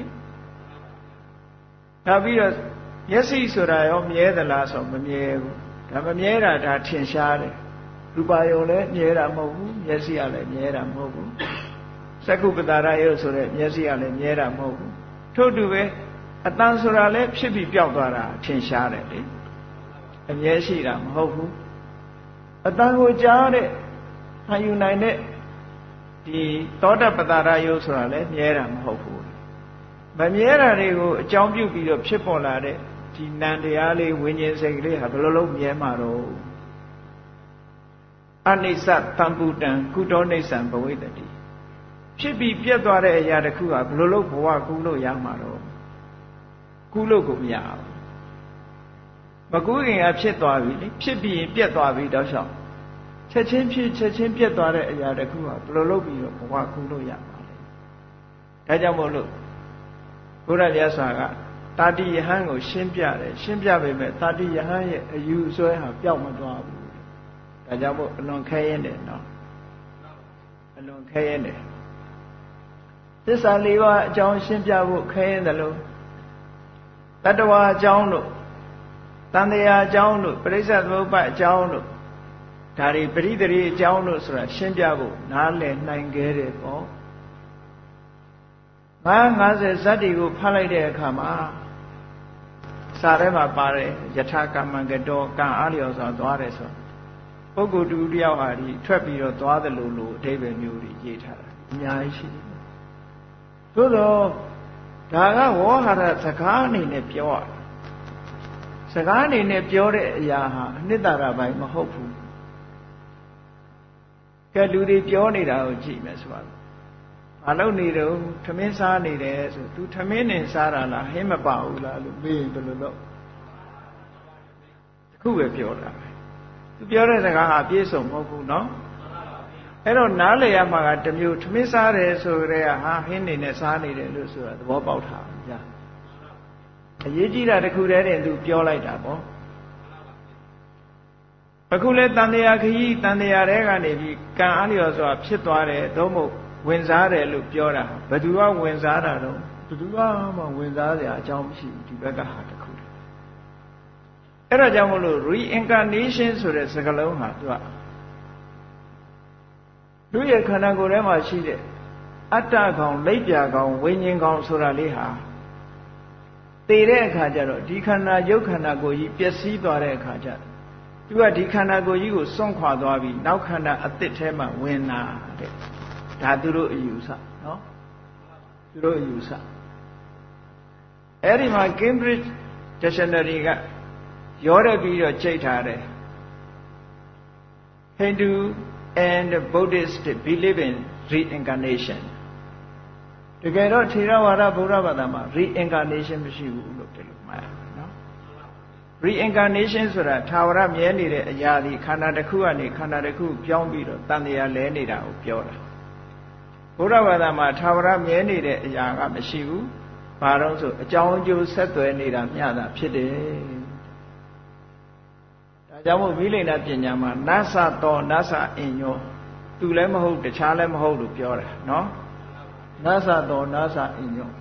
နောက်ပြီးတော့မျက်စိဆိုတာရောမြဲသလားဆိုမမြဲဘူးဒါမမြဲတာဒါထင်ရှားတယ်ရူပယုံလည်းမြဲတာမဟုတ်ဘူးမျက်စိကလည်းမြဲတာမဟုတ်ဘူးစက္ခုပတာရယုတ်ဆိုတဲ့မျက်စိကလည်းမြဲတာမဟုတ်ဘူးထို့တူပဲအတန်ဆိုတာလည်းဖြစ်ပြီးပျောက်သွားတာထင်ရှားတယ်လေအမြဲရှိတာမဟုတ်ဘူးအတန်ကိုကြားတဲ့ခံယူနိုင်တဲ့ဒီသောတပတာရယုတ်ဆိုတာလည်းမြဲတာမဟုတ်ဘူးမမြဲတာတွေကိုအကြောင်းပြုပြီးတော့ဖြစ်ပေါ်လာတဲ့ဒီနံတရားလေးဝိညာဉ်စိတ်ကလေးဟာဘယ်လိုလုပ်မြဲမှာတော့အနိစ္စတံပုတံကုတောနိစ္စံဘဝိတ္တိဖြစ်ပြီးပြတ်သွားတဲ့အရာတစ်ခုဟာဘယ်လိုလုပ်ဘဝကူးလို့ရမှာတော့ကူးလို့ကိုမရဘူးမကူးခင်ကဖြစ်သွားပြီလေဖြစ်ပြီးရင်ပြတ်သွားပြီတော့ရှောက်ချက်ချင်းဖြစ်ချက်ချင်းပြတ်သွားတဲ့အရာတစ်ခုဟာဘယ်လိုလုပ်ပြီးတော့ဘဝကူးလို့ရမှာလဲဒါကြောင့်မို့လို့ဘုရားမြတ်စွာကတာတိယဟန်ကိုရှင်းပြတယ်ရှင်းပြပေမဲ့တာတိယဟန်ရဲ့အယူဆွဲဟာပျောက်မသွားဘူးဒါကြောင့်မို့အလွန်ခဲရင်တယ်နော်အလွန်ခဲရင်တယ်သစ္စာလေးပါးအကြောင်းရှင်းပြဖို့ခဲရင်တယ်လို့တတ္တဝါအကြောင်းတို့တန်တရားအကြောင်းတို့ပရိစ္ဆေသမုပ္ပါအကြောင်းတို့ဒါတွေပရိသေရီအကြောင်းတို့ဆိုတာရှင်းပြဖို့နားလည်နိုင်ခဲ့တယ်ပေါ့50ဇတ်တွေကိုဖတ်လိုက်တဲ့အခါမှာစာထဲမှာပါတယ်ယထာကမ္မံကတောကံအားလျော်စွာသွားတယ်ဆိုပုဂ္ဂိုလ်တူတယောက်ဟာဒီထွက်ပြီးတော့သွားတယ်လို့အဓိပ္ပာယ်မျိုးတွေရေးထားတာအများကြီးရှိတယ်သို့တော့ဒါကဝေါဟာရစကားအနေနဲ့ပြောရစကားအနေနဲ့ပြောတဲ့အရာဟာအနှစ်သာရပိုင်းမဟုတ်ဘူးကဲလူတွေပြောနေတာကိုကြည့်မယ်ဆိုတော့ဘာလို့နေတော့ထမင်းစားနေတယ်ဆို तू ထမင်းနဲ့စားတာလားဟင်းမပါဘူးလားလို့မေးရင်ဘယ်လိုလုပ်တခုပဲပြောတာပဲ तू ပြောတဲ့စကားဟာပြည့်စုံမဟုတ်ဘူးเนาะအဲ့တော့နားလည်ရမှာကတစ်မျိုးထမင်းစားတယ်ဆိုကြတဲ့ဟာဟင်းနေနဲ့စားနေတယ်လို့ဆိုတာသဘောပေါက်တာဗျာအရေးကြီးတာတခုတည်းနဲ့ तू ပြောလိုက်တာပေါ့အခုလဲတန်တရားခရီးတန်တရားတွေကနေပြီးကံအားလျော်စွာဖြစ်သွားတယ်သို့မဟုတ်ဝင်စားတယ်လို့ပြောတာဘယ်သူကဝင်စားတာတော့ဘယ်သူကမှဝင်စားစရာအကြောင်းမရှိဘူးဒီဘက်ကဟာတခုအဲ့ဒါကြောင့်မလို့ reincarnation ဆိုတဲ့စကားလုံးဟာသူကလူရဲ့ခန္ဓာကိုယ်ထဲမှာရှိတဲ့အတ္တကောင်လိပ်ပြာကောင်ဝိညာဉ်ကောင်ဆိုတာလေးဟာသေတဲ့အခါကျတော့ဒီခန္ဓာရုပ်ခန္ဓာကိုယ်ကြီးပျက်စီးသွားတဲ့အခါကျတော့သူကဒီခန္ဓာကိုယ်ကြီးကိုစွန့်ခွာသွားပြီးနောက်ခန္ဓာအသစ်ထဲမှာဝင်လာတဲ့ဒါသူတို့အယူဆနော်သူတို့အယူဆအဲ့ဒီမှာ Cambridge Dictionary ကရောရပြီးတော့ကြိတ်ထားတယ် Hindu and Buddhist believe in reincarnation တကယ်တော့ထေရဝါဒဗုဒ္ဓဘာသာမှာ reincarnation မရှိဘူးလို့ပြောလို့မှာနော် reincarnation ဆိုတာထာဝရမြဲနေတဲ့အရာဒီခန္ဓာတစ်ခုကနေခန္ဓာတစ်ခုပြောင်းပြီးတော့တန်တရားလဲနေတာကိုပြောတာဘုရားဘာသာမှာထာဝရမြဲနေတဲ့အရာကမရှိဘူး။ဘာလို့ဆိုအကြောင်းအကျိုးဆက်သွယ်နေတာမျှတာဖြစ်တယ်။ဒါကြောင့်မို့ဝိလိန္ဒပညာမှာနသတောနသအင်ညောသူလည်းမဟုတ်တခြားလည်းမဟုတ်လို့ပြောတာနော်။နသတောနသအင်ညော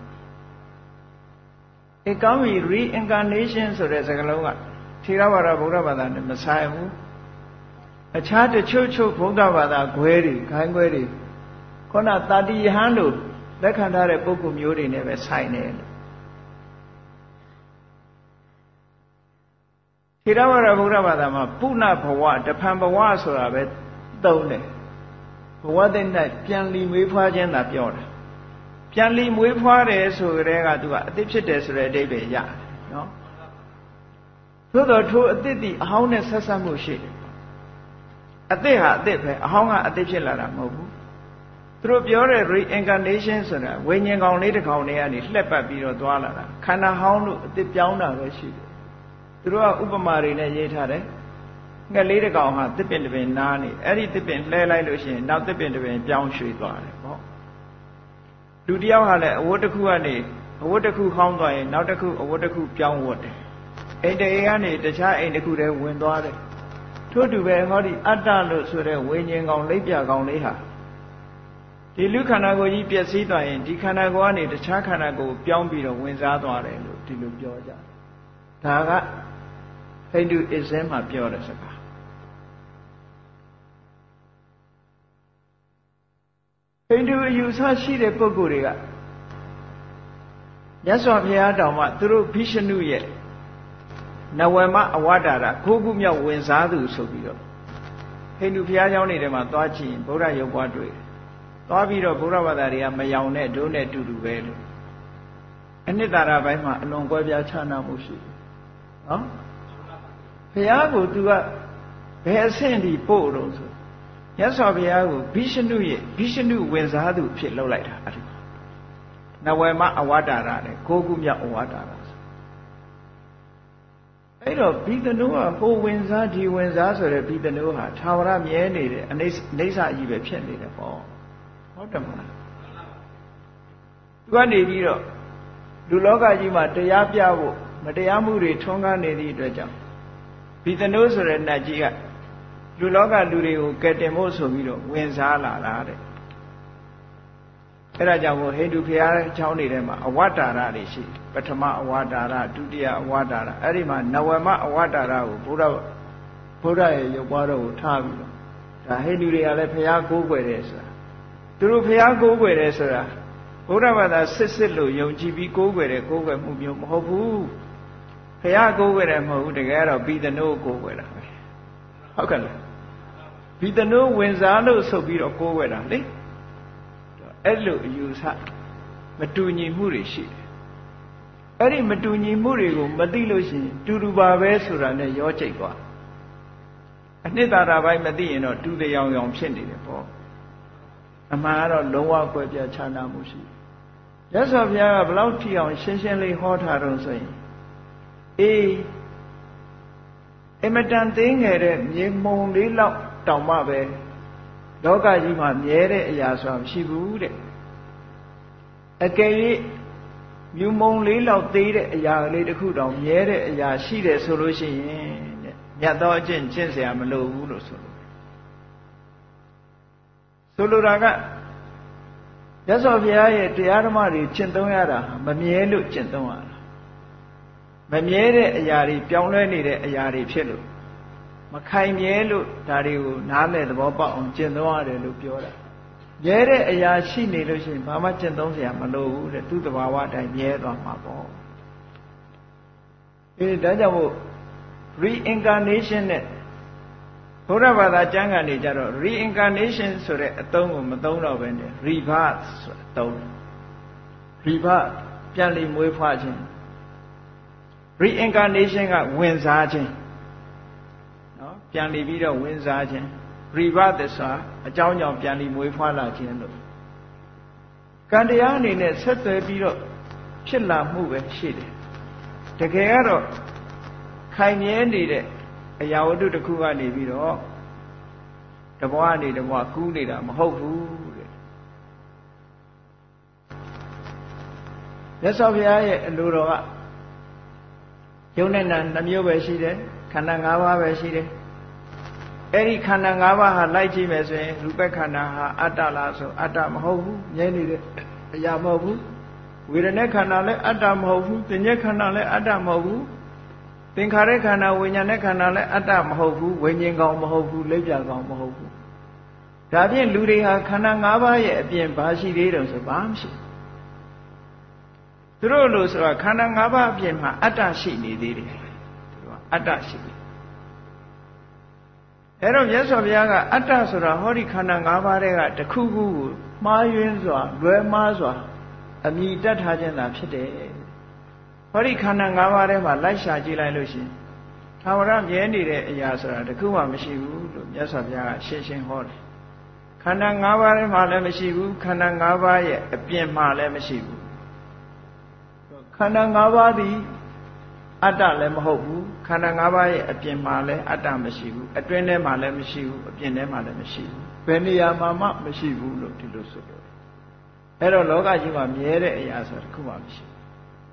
။ကောင်းပြီ reincarnation ဆိုတဲ့စကားလုံးကထေရဝါဒဗုဒ္ဓဘာသာနဲ့မဆိုင်ဘူး။အခြားတချို့ဗုဒ္ဓဘာသာခွဲတွေခိုင်းခွဲတွေခုနတာတိယဟန်တို့လက်ခံထားတဲ့ပုဂ္ဂိုလ်မျိုးတွေနဲ့ပဲဆိုင်တယ်ထေရဝါဒဗုဒ္ဓဘာသာမှာပုဏ္ဏဘဝတဖန်ဘဝဆိုတာပဲသုံးတယ်ဘဝတဲ့၌ပြန်လီမွေးဖွားခြင်းသာပြောတာပြန်လီမွေးဖွားတယ်ဆိုကြတဲ့ကသူကအသစ်ဖြစ်တယ်ဆိုတဲ့အဓိပ္ပာယ်ရတယ်နော်သို့တော်ထိုအသစ်ဒီအဟောင်းနဲ့ဆက်ဆက်မှုရှိတယ်အသစ်ဟာအသစ်ပဲအဟောင်းကအသစ်ဖြစ်လာတာမဟုတ်ဘူးသူတို့ပြောတဲ့ reincarnation ဆိုတာဝိညာဉ်ကောင်လေးတစ်ကောင်လေးကနေလှက်ပတ်ပြီးတော့သွားလာတာခန္ဓာဟောင်းတို့အသစ်ပြောင်းတာပဲရှိတယ်သူတို့ကဥပမာတွေနဲ့ရေးထားတယ်ငှက်လေးတစ်ကောင်ဟာတစ်ပင်တစ်ပင်နားနေအဲ့ဒီတစ်ပင်လှဲလိုက်လို့ရှိရင်နောက်တစ်ပင်တစ်ပင်ပြောင်းရွှေ့သွားတယ်ပေါ့လူတစ်ယောက်ဟာလည်းအဝတ်တစ်ခုကနေအဝတ်တစ်ခုဟောင်းသွားရင်နောက်တစ်ခုအဝတ်တစ်ခုပြောင်းဝတ်တယ်အိမ်တအိမ်ကနေတခြားအိမ်တစ်ခုတည်းဝင်သွားတယ်ထို့တူပဲဟောဒီအတ္တလို့ဆိုတဲ့ဝိညာဉ်ကောင်လိပ်ပြကောင်လေးဟာဒီလူခန္ဓာကိုယ်ကြီးပျက်စီးသွားရင်ဒီခန္ဓာကိုယ်ကနေတခြားခန္ဓာကိုယ်ပြောင်းပြီးတော့ဝင်စားသွားတယ်လို့ဒီလိုပြောကြတယ်ဒါကဟိန္ဒူအစ္စလာမ်မှာပြောတဲ့စကားဟိန္ဒူအယူဆရှိတဲ့ပုဂ္ဂိုလ်တွေကမြတ်စွာဘုရားတောင်မှသူတို့ဘိရှနုရဲ့နဝမအဝဒါရ9ခုမြောက်ဝင်စားသူဆိုပြီးတော့ဟိန္ဒူဘုရားကျောင်းတွေထဲမှာသွားကြည့်ရင်ဗုဒ္ဓရုပ်ပွားတွေ့သွားပြီးတော့ဘုရားဘာသာတွေကမယောင်တဲ့ဒုနဲ့တူတူပဲလို့အနှစ်သာရပိုင်းမှာအလွန်ကွဲပြားခြားနားမှုရှိတယ်နော်ဘုရားကို तू ကဘယ်အဆင့်ဒီပို့တော့ဆိုမြတ်စွာဘုရားကိုဘိရှနုဝင်စားသူဖြစ်လုပ်လိုက်တာအဲ့ဒီနဝမအဝတ္တရနဲ့ကိုးခုမြောက်အဝတ္တရအဲ့တော့ဘိသနုကဟိုဝင်စားဒီဝင်စားဆိုတဲ့ဘိသနုဟာသာဝရမြဲနေတယ်အိဋ္ဌကြီးပဲဖြစ်နေတယ်ပေါ့ဟုတ်တယ်မလားသူကနေပြီးတော့လူလောကကြီးမှာတရားပြဖို့မတရားမှုတွေထွန်းကားနေသည့်အတွက်ကြောင့်ဘိသနုဆိုတဲ့နတ်ကြီးကလူလောကလူတွေကိုကယ်တင်ဖို့ဆိုပြီးတော့ဝင်စားလာတာတဲ့အဲ့ဒါကြောင့်ဟိန္ဒူဘုရားကျောင်းတွေထဲမှာအဝတ္တရတွေရှိပထမအဝတ္တရဒုတိယအဝတ္တရအဲ့ဒီမှာနဝမအဝတ္တရကိုဘုရားရဲ့ရုပ်ပွားတော်ကိုထားပြီးတော့ဒါဟိန္ဒူတွေကလည်းဘုရားကိုးကွယ်တယ်ဆိုတာသူတို့ဘုရားကိုးကွယ်တယ်ဆိုတာဘုရားဘာသာစစ်လို့ယုံကြည်ပြီးကိုးကွယ်တယ်ကိုးကွယ်မှုမျိုးမဟုတ်ဘူးဘုရားကိုးကွယ်တယ်မဟုတ်ဘူးတကယ်တော့ဘိသနုကိုးကွယ်တာပဲဟုတ်ကဲ့လားဘိသနုဝင်စားလို့ဆုပ်ပြီးတော့ကိုးကွယ်တာလေအဲ့လိုအယူဆမတူညီမှုတွေရှိတယ်အဲ့ဒီမတူညီမှုတွေကိုမသိလို့ရှိရင်တူတူပါပဲဆိုတာနဲ့ရောကျိတ်သွားအနှစ်သာရပိုင်းမသိရင်တော့တူတရားရောင်ဖြစ်နေတယ်ပေါ့အမှန်ကတော့လုံးဝကွဲပြားခြားနားမှုရှိတယ်ရသော်ဘုရားကဘလောက်ထိအောင်ရှင်းရှင်းလေးဟောထားတော့ဆိုရင်အမတန်သိငယ်တဲ့မြေမုံလေးလောက်တောင်မှပဲလောကကြီးမှာမြဲတဲ့အရာဆိုတာမရှိဘူးတဲ့အကယ်၍မြူမုံလေးလောက်သေးတဲ့အရာလေးတစ်ခုတောင်မြဲတဲ့အရာရှိတယ်ဆိုလို့ရှိရင်တဲ့မြတ်သောအကျင့်ကျင့်เสียမလိုဘူးလို့ဆိုလိုတာကရသော်ဘုရားရဲ့တရားဓမ္မတွေကျင့်သုံးရတာမမြဲလို့ကျင့်သုံးရတာမမြဲတဲ့အရာတွေပြောင်းလဲနေတဲ့အရာတွေဖြစ်လို့မခိုင်မြဲလို့ဒါတွေကိုနားလည်သဘောပေါက်အောင်ကျင့်သုံးရတယ်လို့ပြောတာမြဲတဲ့အရာရှိနေလို့ရှိရင်ဘာမှကျင့်သုံးเสียမလိုဘူးတဲ့သူ့သဘာဝအတိုင်းမြဲသွားမှာပေါ့ဒါကြောင့်မို့ reincarnation နဲ့ဘုရားဘာသာကျမ်းဂန်တွေကြတော့ reincarnation ဆိုတဲ့အသုံးကိုမသုံးတော့ဘဲနဲ့ rebirth ဆိုတဲ့အသုံး rebirth ပြန်လည်မွေးဖွားခြင်း reincarnation ကဝင်စားခြင်းနော်ပြန်လည်ပြီးတော့ဝင်စားခြင်း rebirth ဆိုတာအကြောင်းကြောင့်ပြန်လည်မွေးဖွားလာခြင်းလို့ကံတရားအနေနဲ့ဆက်သွယ်ပြီးတော့ဖြစ်လာမှုပဲရှိတယ်တကယ်ကတော့ခိုင်မြဲနေတဲ့အရာဝတ္ထုတစ်ခုကနေပြီးတော့တဘွားနေတဘွားကူးနေတာမဟုတ်ဘူးတဲ့မြတ်စွာဘုရားရဲ့အလိုတော်ကယုံနဲ့နာနှမျိုးပဲရှိတယ်ခန္ဓာ၅ပါးပဲရှိတယ်အဲ့ဒီခန္ဓာ၅ပါးဟာလိုက်ကြည့်မယ်ဆိုရင်ရူပခန္ဓာဟာအတ္တလားဆိုအတ္တမဟုတ်ဘူးငြိမ့်နေတဲ့အရာမဟုတ်ဘူးဝေဒနာခန္ဓာလည်းအတ္တမဟုတ်ဘူးသင်္ညေခန္ဓာလည်းအတ္တမဟုတ်ဘူးသင်္ခါရခန္ဓာဝိညာဉ်နဲ့ခန္ဓာလည်းအတ္တမဟုတ်ဘူးဝိညာဉ်ကောင်မဟုတ်ဘူးလက်ပြကောင်မဟုတ်ဘူးဒါဖြင့်လူတွေဟာခန္ဓာ၅ပါးရဲ့အပြင်ဘာရှိသေးတယ်ဆိုဘာမှမရှိသူတို့လို့ဆိုတာခန္ဓာ၅ပါးအပြင်မှာအတ္တရှိနေသေးတယ်အတ္တရှိတယ်အဲ့တော့မြတ်စွာဘုရားကအတ္တဆိုတာဟောဒီခန္ဓာ၅ပါးတွေကတစ်ခုခုကိုမှားယွင်းစွာလွဲမှားစွာအမိတတ်ထားခြင်းသာဖြစ်တယ်ဟောဒီခန္ဓာ၅ပါးထဲမှာလိုက်ရှာကြည့်လိုက်လို့ရှိရင်သာဝရမြဲနေတဲ့အရာဆိုတာတခုမှမရှိဘူးလို့မြတ်စွာဘုရားကရှင်းရှင်းဟောတယ်ခန္ဓာ၅ပါးထဲမှာလည်းမရှိဘူးခန္ဓာ၅ပါးရဲ့အပြင်မှာလည်းမရှိဘူးခန္ဓာ၅ပါးသည်အတ္တလည်းမဟုတ်ဘူးခန္ဓာ၅ပါးရဲ့အပြင်မှာလည်းအတ္တမရှိဘူးအတွင်းထဲမှာလည်းမရှိဘူးအပြင်ထဲမှာလည်းမရှိဘူးဘယ်နေရာမှာမှမရှိဘူးလို့ဒီလိုဆိုလို့အဲ့တော့လောကကြီးမှာမြဲတဲ့အရာဆိုတာတခုမှမရှိဘူး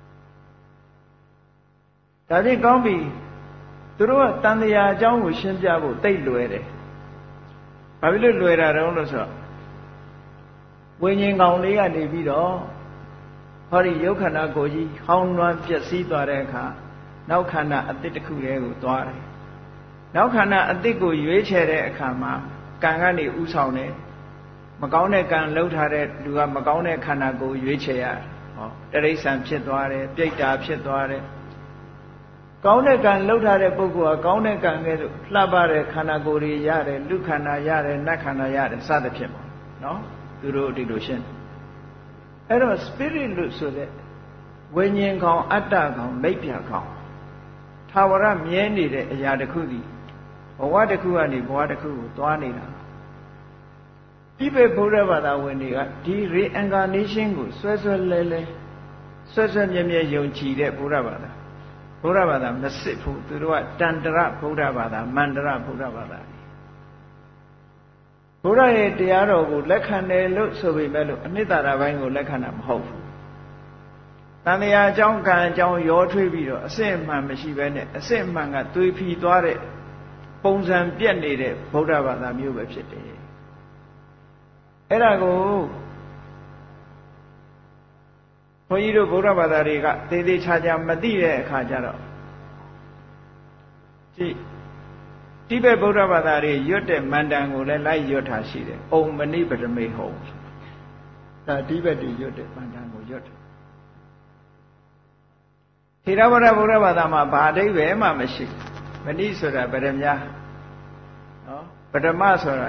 ဒါဖြင့်ကောင်းပြီသူတို့ကတန်တရားအကြောင်းကိုရှင်းပြဖို့တိတ်လွယ်တယ်ဘာဖြစ်လို့လွယ်တာတုံးလို့ဆိုတော့ဝိညာဉ်ကောင်လေးကနေပြီးတော့ဟောဒီယုတ်ခန္ဓာကိုယ်ကြီးဟောင်းနွမ်းပျက်စီးသွားတဲ့အခါနောက်ခန္ဓာအသစ်တစ်ခုတည်းကိုသွားတယ်နောက်ခန္ဓာအသစ်ကိုရွေးချယ်တဲ့အခါမှာကံကနေဥဆောင်တယ်မကောင်းတဲ့ကံလှုပ်ထားတဲ့လူကမကောင်းတဲ့ခန္ဓာကိုယ်ရွေးချယ်ရတယ်ဟောတရိစ္ဆာန်ဖြစ်သွားတယ်ပြိတ္တာဖြစ်သွားတယ်ကောင်းတဲ့ကံလှုပ်ထားတဲ့ပုဂ္ဂိုလ်ကကောင်းတဲ့ကံကဲ့သို့လှပတဲ့ခန္ဓာကိုယ်တွေရတယ်လူခန္ဓာရတယ်နတ်ခန္ဓာရတယ်စသဖြင့်ပေါ့နော်သူတို့ဒီလိုရှင်းအဲ့တော့ spirit လို့ဆိုတဲ့ဝိညာဉ်ကောင်အတ္တကောင်မိတ်ပြကောင်သာဝရမြဲနေတဲ့အရာတစ်ခုဒီဘဝတစ်ခုကနေဘဝတစ်ခုကိုသွားနေတာဒီပဲဗုဒ္ဓဘာသာဝင်တွေကဒီ reincarnation ကိုဆွဲမြဲမြဲယုံကြည်တဲ့ဗုဒ္ဓဘာသာမစစ်ဘူးသူတို့ကတန္တရဗုဒ္ဓဘာသာမန္တရဗုဒ္ဓဘာသာဘုရားရဲ့တရားတော်ကိုလက်ခံတယ်လို့ဆိုပေမဲ့လို့အနှစ်သာရပိုင်းကိုလက်ခံတာမဟုတ်ဘူးတန်တရားအကြောင်းကံအကြောင်းရောထွေးပြီးတော့အစစ်အမှန်မရှိဘဲနဲ့အစစ်အမှန်ကသွေးဖီသွားတဲ့ပုံစံပြက်နေတဲ့ဗုဒ္ဓဘာသာမျိုးပဲဖြစ်တယ်အဲ့ဒါကိုဘုန်းကြီးတို့ဗုဒ္ဓဘာသာတွေကသေသေးချာချာမသိတဲ့အခါကျတော့တိဘက်ဗုဒ္ဓဘာသာတွေရွတ်တဲ့မန္တန်ကိုလည်းလိုက်ရွတ်တာရှိတယ်။ဩမဏိပရမေဟုံဒါတိဘက်တွေရွတ်တဲ့မန္တန်ကိုရွတ်တယ်။ထေရဝါဒဗုဒ္ဓဘာသာမှာဘာအဓိပ္ပာယ်မှမရှိဘူး။မဏိဆိုတာပရမညာနော်ပရမဆိုတာ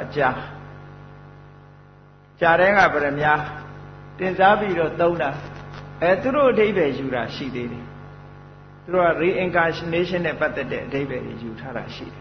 ကြာတဲ့ကပရမညာတင်စားပြီးတော့သုံးတာသူတို့အဓိပ္ပာယ်ယူတာရှိသေးတယ်။သူတို့က reincarnation နဲ့ပတ်သက်တဲ့အဓိပ္ပာယ်တွေယူထားတာရှိတယ်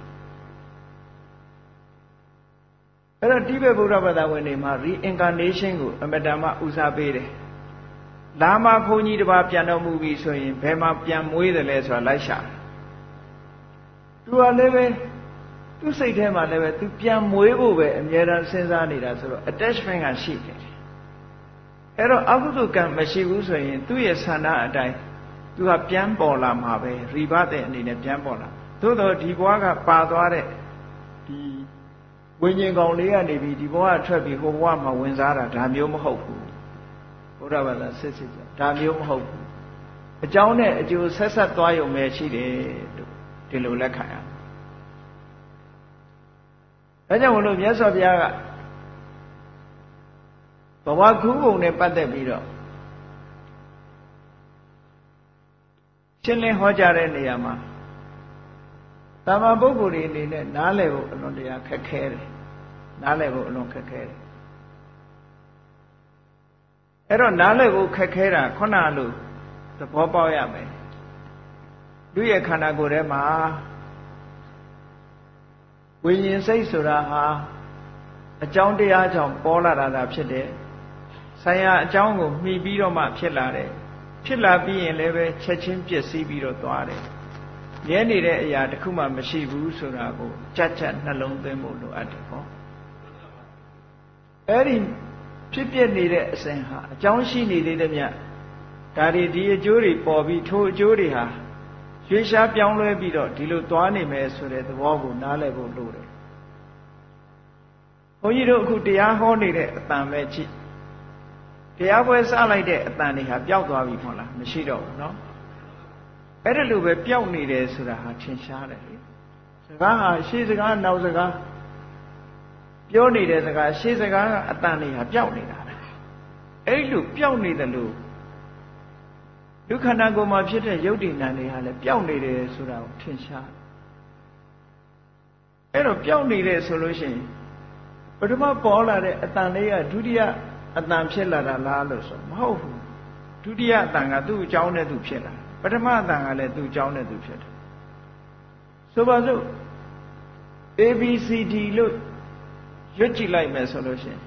အဲ့တော့တိဘက်ဗုဒ္ဓဘာသာဝင်တွေမှာ reincarnation ကိုအမတန်မှဦးစားပေးတယ်။လာမဘုန်းကြီးတစ်ပါးပြန်တော်မူပြီဆိုရင်ဘယ်မှာပြန်မွေးတယ်လဲဆိုတာလိုက်ရှာတယ်။သူကလည်းပဲသူ့စိတ်ထဲမှာလည်းပဲသူပြန်မွေးဖို့ပဲအမြဲတမ်းစဉ်းစားနေတာဆိုတော့ attachment ကရှိတယ်။အဲ့တော့အကုသိုလ်ကံမရှိဘူးဆိုရင်သူ့ရဲ့ဆန္ဒအတိုင်းသူကပြန်ပေါ်လာမှာပဲရိဘတဲ့အနေနဲ့ပြန်ပေါ်လာ။သို့တော့ဒီဘဝကပါသွားတဲ့ဒီဝိညာဉ်ကောင်လေးကနေပြီးဒီဘဝထွက်ပြီးဟိုဘဝမှာဝင်စားတာဒါမျိုးမဟုတ်ဘူးဘုရားဘာသာစစ်စစ်ဒါမျိုးမဟုတ်ဘူးအကြောင်းနဲ့အကျိုးဆက်သွားရုံပဲရှိတယ်လို့ဒီလိုလက်ခံရဒါကြောင့်မလို့မြတ်စွာဘုရားကဘဝခုပုံနဲ့ပတ်သက်ပြီးတော့ရှင်းလင်းဟောကြားတဲ့နေရာမှာတာမန်ပုဂ္ဂိုလ်တွေအနေနဲ့နားလည်ဖို့အလွန်တရာခက်ခဲတယ်နားလည်ဖို့အလွန်ခက်ခဲတယ်အဲ့တော့နားလည်ဖို့ခက်ခဲတာခုနလိုသဘောပေါက်ရမယ်လူရဲ့ခန္ဓာကိုယ်ထဲမှာဝိညာဉ်စိတ်ဆိုတာဟာအကြောင်းတရားကြောင့်ပေါ်လာတာဖြစ်တယ်ဆိုင်ရာအကြောင်းကိုမှီပြီးတော့မှဖြစ်လာတယ်ဖြစ်လာပြီးရင်လည်းပဲချက်ချင်းပျက်စီးပြီးတော့သွားတယ်မြဲနေတဲ့အရာတစ်ခုမှမရှိဘူးဆိုတာကိုကြက်နှလုံးသွင်းဖို့လိုအပ်တယ်ပေါ့အဲ့ဒီဖြစ်ပြနေတဲ့အစဉ်ဟာအကြောင်းရှိနေသေးတယ်မြတ်ဒါတွေဒီအကျိုးတွေပေါ်ပြီးထိုအကျိုးတွေဟာရွေးရှားပြောင်းလဲပြီးတော့ဒီလိုသွားနေမယ်ဆိုတဲ့သဘောကိုနားလည်ဖို့လိုတယ်ဘုန်းကြီးတို့အခုတရားဟောနေတဲ့အတန်ပဲကြည့်တရားပွဲစလိုက်တဲ့အတန်တွေဟာပျောက်သွားပြီမဟုတ်လားမရှိတော့ဘူးเนาะအဲ့ဒါလိုပဲပျောက်နေတယ်ဆိုတာဟာထင်ရှားတယ်လေစကားဟာရှေ့စကားနောက်စကားပြောနေတဲ့စကားရှေ့စကားကအတန်တွေဟာပျောက်နေတာပဲအဲ့လိုပျောက်နေတယ်လို့ဒုက္ခနာကိုယ်မှာဖြစ်တဲ့ယုတ်တိနံတွေဟာလည်းပျောက်နေတယ်ဆိုတာကိုထင်ရှားအဲ့တော့ပျောက်နေတယ်ဆိုလို့ရှိရင်ပထမပေါ်လာတဲ့အတန်လေးကဒုတိယအတန်ဖြစ်လာတာလားလို့ဆိုမဟုတ်ဘူးဒုတိယအတန်ကသူ့အကြောင်းနဲ့သူဖြစ်လာပထမအတန်ကလည်းသူ့အကြောင်းနဲ့သူဖြစ်တယ်ဆိုပါစို့ ABCD လို့ရွတ်ကြည့်လိုက်မယ်ဆိုလို့ရှိရင်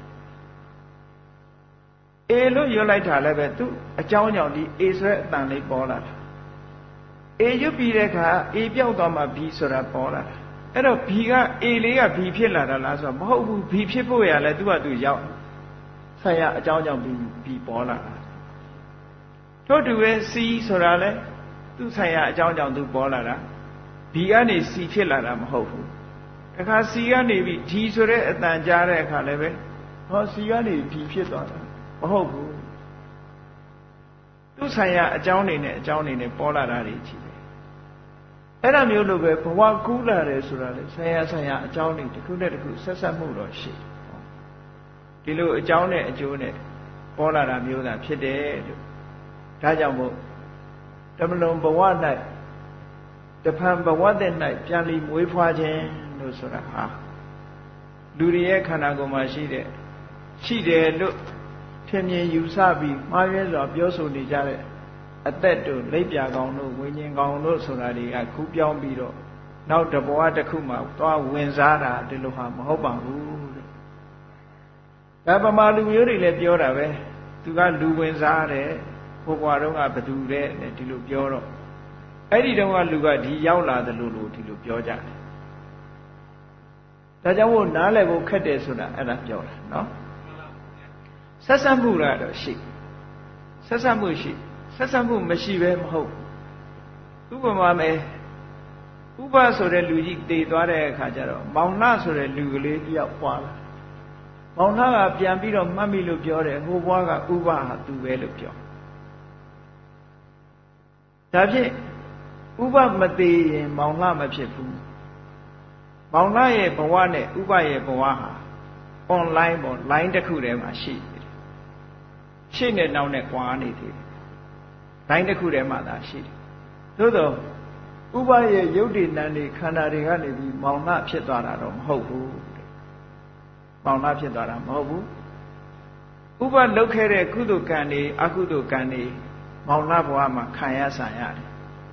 A လို့ရွတ်လိုက်တာလည်းပဲသူ့အကြောင်းကြောင့်ဒီ A ဆိုတဲ့အတန်လေးပေါ်လာတာ A ရွတ်ပြီးတဲ့အခါ A ပြောက်သွားမှ B ဆိုတာပေါ်လာတာအဲ့တော့ B က A လေးက B ဖြစ်လာတာလားဆိုတော့မဟုတ်ဘူး B ဖြစ်ဖို့ရလဲသူကသူရောက်ဆက်ရအကြောင်းကြောင့် B ပေါ်လာတာထို့တူပဲ C ဆိုတာလဲသူ့ဆိုင်ရာအကြောင်းကြောင့်သူပေါ်လာတာ B ကနေ C ဖြစ်လာတာမဟုတ်ဘူးတခါ C ကနေပြီး D ဆိုတဲ့အတန်ကြားတဲ့အခါလည်းပဲဟော C ကနေ D ဖြစ်သွားတာမဟုတ်ဘူးသူ့ဆိုင်ရာအကြောင်းနေနဲ့ပေါ်လာတာတွေကြီးတယ်အဲ့ဒါမျိုးလိုပဲဘဝကူးလာတယ်ဆိုတာလေဆိုင်ရာအကြောင်းတွေတစ်ခုနဲ့တစ်ခုဆက်ဆက်မှုတော့ရှိဒီလိုအကြောင်းနဲ့အကျိုးနဲ့ပေါ်လာတာမျိုးသာဖြစ်တယ်လို့ဒါကြောင့်မို့တမလွန်ဘဝ၌တဖန်ဘဝတဲ့၌ပြန်လီမွေးဖွားခြင်းလို့ဆိုတာဟာလူတွေရဲ့ခန္ဓာကိုယ်မှာရှိတယ်လို့ထင်မြင်ယူဆပြီးမှားယွင်းစွာပြောဆိုနေကြတဲ့အသက်တို့လက်ပြကောင်တို့ဝိညာဉ်ကောင်တို့ဆိုတာတွေကကူးပြောင်းပြီးတော့နောက်တဘဝတစ်ခုမှသွားဝင်စားတာဒီလိုဟာမဟုတ်ပါဘူးတဲ့ဒါပမာလူမျိုးတွေလည်းပြောတာပဲသူကလူဝင်စားတယ်ဟိုဘွားတော့ကဘသူတဲ့ဒီလိုပြောတော့အဲ့ဒီတုန်းကလူကဒီရောက်လာတယ်လို့ဒီလိုပြောကြတယ်ဒါကြောင့်မို့နားလည်ဖို့ခက်တယ်ဆိုတာအဲ့ဒါပြောတာနော်ဆက်ဆက်မှုကတော့ရှိဆက်ဆက်မှုရှိဆက်ဆက်မှုမရှိဘဲမဟုတ်ဥပမာမယ်ဥပဆိုတဲ့လူကြီးတည်သွားတဲ့အခါကျတော့မောင်နှဆိုတဲ့လူကလေးတယောက်ပွားလာမောင်နှကပြန်ပြီးတော့မှတ်မိလို့ပြောတယ်ဟိုဘွားကဥပဟာသူပဲလို့ပြောဒါဖြင့်ဥပမသေးရင်မောင်နှမဖြစ်ဘူးမောင်နှရဲ့ဘဝနဲ့ဥပရဲ့ဘဝဟာ online ပေါ့ line တစ်ခုထဲမှာရှိတယ်ရှေ့နဲ့နောက်နဲ့ကွာနေသေးတယ် line တစ်ခုထဲမှာသာရှိတယ်သို့တော့ဥပရဲ့ယုတ်တိနံတွေခန္ဓာတွေကနေပြီးမောင်နှဖြစ်သွားတာတော့မဟုတ်ဘူးမောင်နှဖြစ်သွားတာမဟုတ်ဘူးဥပလုပ်ခဲ့တဲ့ကုသိုလ်ကံတွေအကုသိုလ်ကံတွေမောင်နှဘဝမှာခံရဆံရတယ်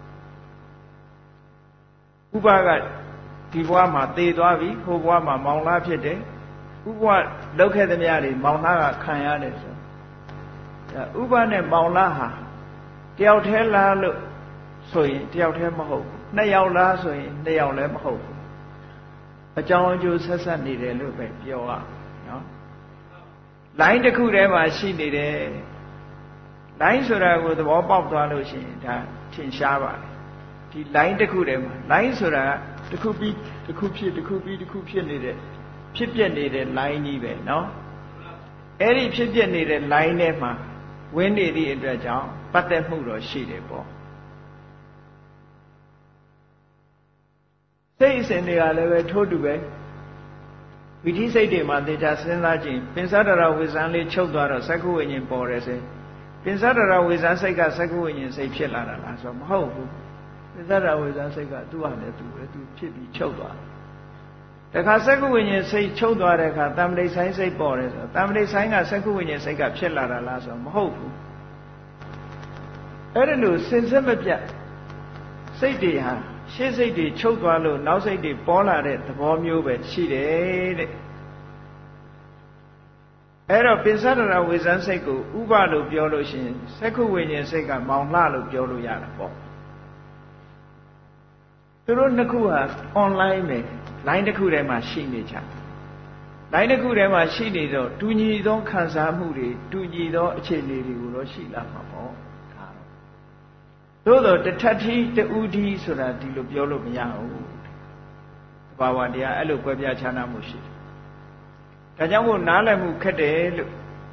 ဥပကဒီဘဝမှာသေသွားပြီဟိုဘဝမှာမောင်နှဖြစ်တယ်ဥပလုပ်ခဲ့သမျှတွေမောင်နှကခံရတယ်ဆိုဥပနဲ့မောင်နှဟာတယောက်တည်းလားလို့ဆိုရင်တယောက်တည်းမဟုတ်ဘူးနှစ်ယောက်လားဆိုရင်နှစ်ယောက်လည်းမဟုတ်ဘူးအကြောင်းအကျိုးဆက်ဆက်နေတယ်လို့ပဲပြောရနော် line တစ်ခုထဲမှာရှိနေတယ် line ဆိုတာကိုသဘောပေါက်သွားလို့ရှိရင်ဒါထင်ရှားပါတယ်ဒီ line တစ်ခုထဲမှာ line ဆိုတာတစ်ခုပြီးတစ်ခုဖြစ်တစ်ခုပြီးတစ်ခုဖြစ်နေတဲ့ဖြစ်ပြနေတဲ့ line ကြီးပဲနော်အဲ့ဒီဖြစ်ပြနေတဲ့ line ထဲမှာဝင်နေသည့်အတွက်ကြောင့်ပတ်သက်မှုတော့ရှိတယ်ပေါ့စိတ်အစဉ်တွေကလည်းပဲထို့တူပဲဝိသိစိတ်တွေမှာသေချာစဉ်းစားကြည့်ပင်စတရဝိဇ္ဇံလေးချုပ်သွားတော့သက္ကဝိညာဉ်ပေါ်တယ်ဆိုပင်စတရဝိဇ္ဇံစိတ်ကသက္ကဝိညာဉ်စိတ်ဖြစ်လာတာလားဆိုတော့မဟုတ်ဘူးပင်စတရဝိဇ္ဇံစိတ်ကသူ့ဟာနဲ့သူပဲသူဖြစ်ပြီးချုပ်သွားတယ်တခါသက္ကဝိညာဉ်စိတ်ချုပ်သွားတဲ့အခါတမ္ပတိဆိုင်စိတ်ပေါ်တယ်ဆိုတော့တမ္ပတိဆိုင်ကသက္ကဝိညာဉ်စိတ်ကဖြစ်လာတာလားဆိုတော့မဟုတ်ဘူးအဲ့ဒါလို့စင်စစ်မပြတ်စိတ်တွေဟာရှေ့စိတ်တွေချုပ်သွားလို့နောက်စိတ်တွေပေါ်လာတဲ့သဘောမျိုးပဲရှိတယ်တဲ့အဲ့တော့ပင်စတရဝိဇ္ဇံစိတ်ကိုဥပလို့ပြောလို့ရှိရင်သက္ကဝိညာဉ်စိတ်ကမောင်လှလို့ပြောလို့ရတာပေါ့သူတို့နှစ်ခုဟာ online ပဲ line တစ်ခုထဲမှာရှိနေကြ line တစ်ခုထဲမှာရှိနေတော့တူညီသောခံစားမှုတွေတူညီသောအခြေအနေတွေကိုတော့ရှိလာမှာပေါ့သို့တော့တထထီတူထီဆိုတာဒီလိုပြောလို့မရဘူးတဘာဝတရားအဲ့လိုကွဲပြားခြားနားမှုရှိတယ်ဒါကြောင့်မို့နားလည်မှုခက်တယ်လို့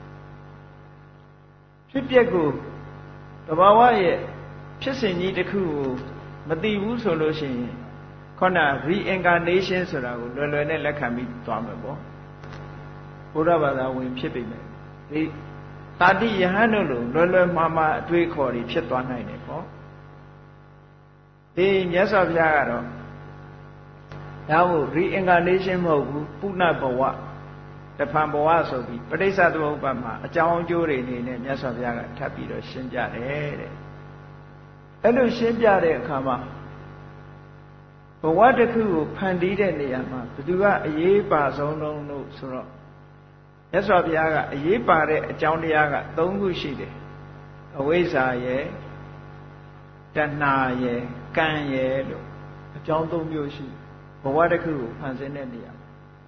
ဖြစ်ပျက်ကိုတဘာဝရဲ့ဖြစ်စဉ်ကြီးတစ်ခုကိုမသိဘူးဆိုလို့ရှိရင်ခေါဏ reincarnation ဆိုတာကိုလွယ်လွယ်နဲ့လက်ခံပြီးသွားမယ်ပေါ့ဘုရားဘာသာဝင်ဖြစ်ပြီမယ်ဒီတာတိယဟန်တို့လိုလွယ်လွယ်မှားမှားအတွေးခေါ်တွေဖြစ်သွားနိုင်တယ်ပေါ့ဒီမြတ်စွာဘုရားကတော့ဒါကို reincarnation မဟုတ်ဘူးပုဏ္ဏဘဝတဖန်ဘဝဆိုပြီးပဋိစ္စသမုပ္ပါဒ်မှာအကြောင်းအကျိုးတွေအနေနဲ့မြတ်စွာဘုရားကထပ်ပြီးတော့ရှင်းပြတယ်တဲ့အဲ့လိုရှင်းပြတဲ့အခါမှာဘဝတစ်ခုကိုဖန်တီးတဲ့နေရာမှာဘယ်သူကအရေးပါဆုံးလို့ဆိုတော့မြတ်စွာဘုရားကအရေးပါတဲ့အကြောင်းတရားက၃ခုရှိတယ်အဝိဇ္ဇာရယ်တဏှာရယ်ကံရယ်လို့အကြောင်း၃မျိုးရှိဘဝတစ်ခုကိုဖန်ဆင်းတဲ့နေရာ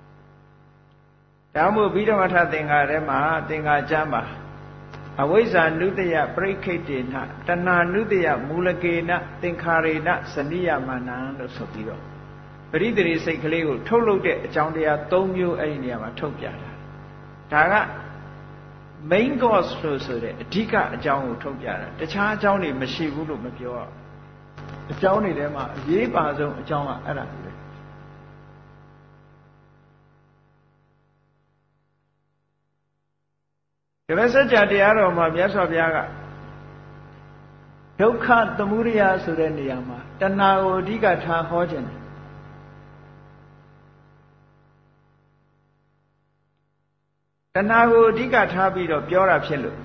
ဒါမှမဟုတ်ဘိဓမ္မထသင်္ဃာထဲမှာသင်္ဃာကျမ်းပါအဝိဇ္ဇာနုတယပရိခိတေနတဏှာနုတယမူလကေနသင်္ခါရေနဇနိယမနံလို့ဆိုပြီးတော့ပရိသေရိစိတ်ကလေးကိုထုတ်လုပ်တဲ့အကြောင်းတရား၃မျိုးအဲ့ဒီနေရာမှာထုတ်ပြတာဒါက main cause လို့ဆိုတဲ့အဓိကအကြောင်းကိုထုတ်ပြတာတခြားအကြောင်းတွေမရှိဘူးလို့မပြောရအကြောင်းတွေထဲမှာအရေးပါဆုံးအကြောင်းကအဲ့ဒါပဲဒီမဲ့စัจ जा တရားတော်မှာမြတ်စွာဘုရားကဒုက္ခသမုဒယဆိုတဲ့နေရာမှာတဏှာကိုအဓိကထားဟောခြင်းတယ်တဏှာကိုအဓိကထားပြီးတော့ပြောတာဖြစ်လို့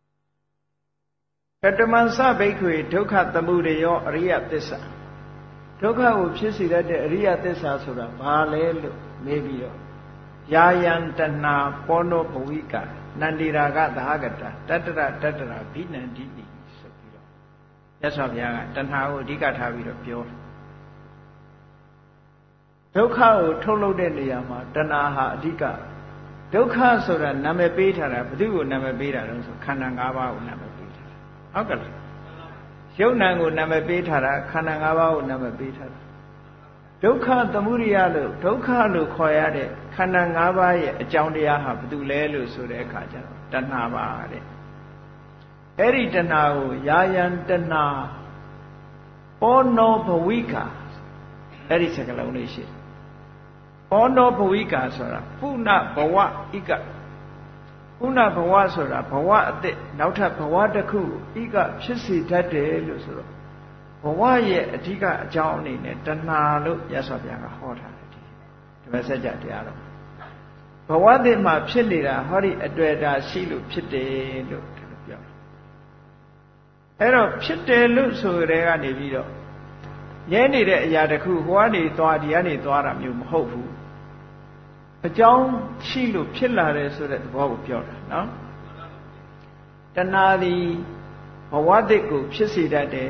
ကတမံစဘိက္ခွေဒုက္ခသမုဒယောအရိယသစ္စာဒုက္ခကိုဖြစ်စေတဲ့အရိယသစ္စာဆိုတာဘာလဲလို့မေးပြီးတော့ယာယံတဏှာပောနောဘဝိကနန္တိရာဂသဟကတတတ္တရတတ္တရာဘိနန္တိတိဆိုပြီးတော့မြတ်စွာဘုရားကတဏှာကိုအဓိကထားပြီးတော့ပြောတယ်ဒုက္ခကိုထုတ်လုပ်တဲ့နေရာမှာတဏှာဟာအဓိကဒုက္ခဆိုတာနာမည်ပေးထားတာဘယ်သူကိုနာမည်ပေးတာလဲဆိုခန္ဓာ၅ပါးကိုနာမည်ပေးထားတာဟုတ်ကဲ့ယုတ်နံကိုနာမည်ပေးထားတာခန္ဓာ၅ပါးကိုနာမည်ပေးထားတာဒုက္ခသမုဒိယလို့ဒုက္ခလို့ခေါ်ရတဲ့ခန္ဓာ၅ပါးရဲ့အကြောင်းတရားဟာဘယ်သူလဲလို့ဆိုတဲ့အခါကျတော့တဏှာပါတဲ့အဲ့ဒီတဏှာကိုယာယံတဏှာပောနောဘဝိကာအဲ့ဒီစကားလုံးလေးရှိပောနောဘဝိကာဆိုတာပုဏ္ဏဘဝဣကပုဏ္ဏဘဝဆိုတာဘဝအသက်နောက်ထပ်ဘဝတစ်ခုဣကဖြစ်စေတတ်တယ်လို့ဆိုတော့ဘဝရဲ့အဓိကအကြောင်းအနေနဲ့တဏှာလို့ရသော်ဗျာကဟောထားတယ်ဒီမဲ့စัจ जा တရားတော်ဘဝသစ်မှာဖြစ်နေတာဟောဒီအတွေ့အတာရှိလို့ဖြစ်တယ်လို့ပြောတယ်အဲ့တော့ဖြစ်တယ်လို့ဆိုတဲ့ကနေပြီးတော့ရဲနေတဲ့အရာတစ်ခုဟိုကနေသွားဒီကနေသွားတာမျိုးမဟုတ်ဘူးအကြောင်းရှိလို့ဖြစ်လာတယ်ဆိုတဲ့သဘောကိုပြောတာနော်တဏှာသည်ဘဝသစ်ကိုဖြစ်စေတတ်တယ်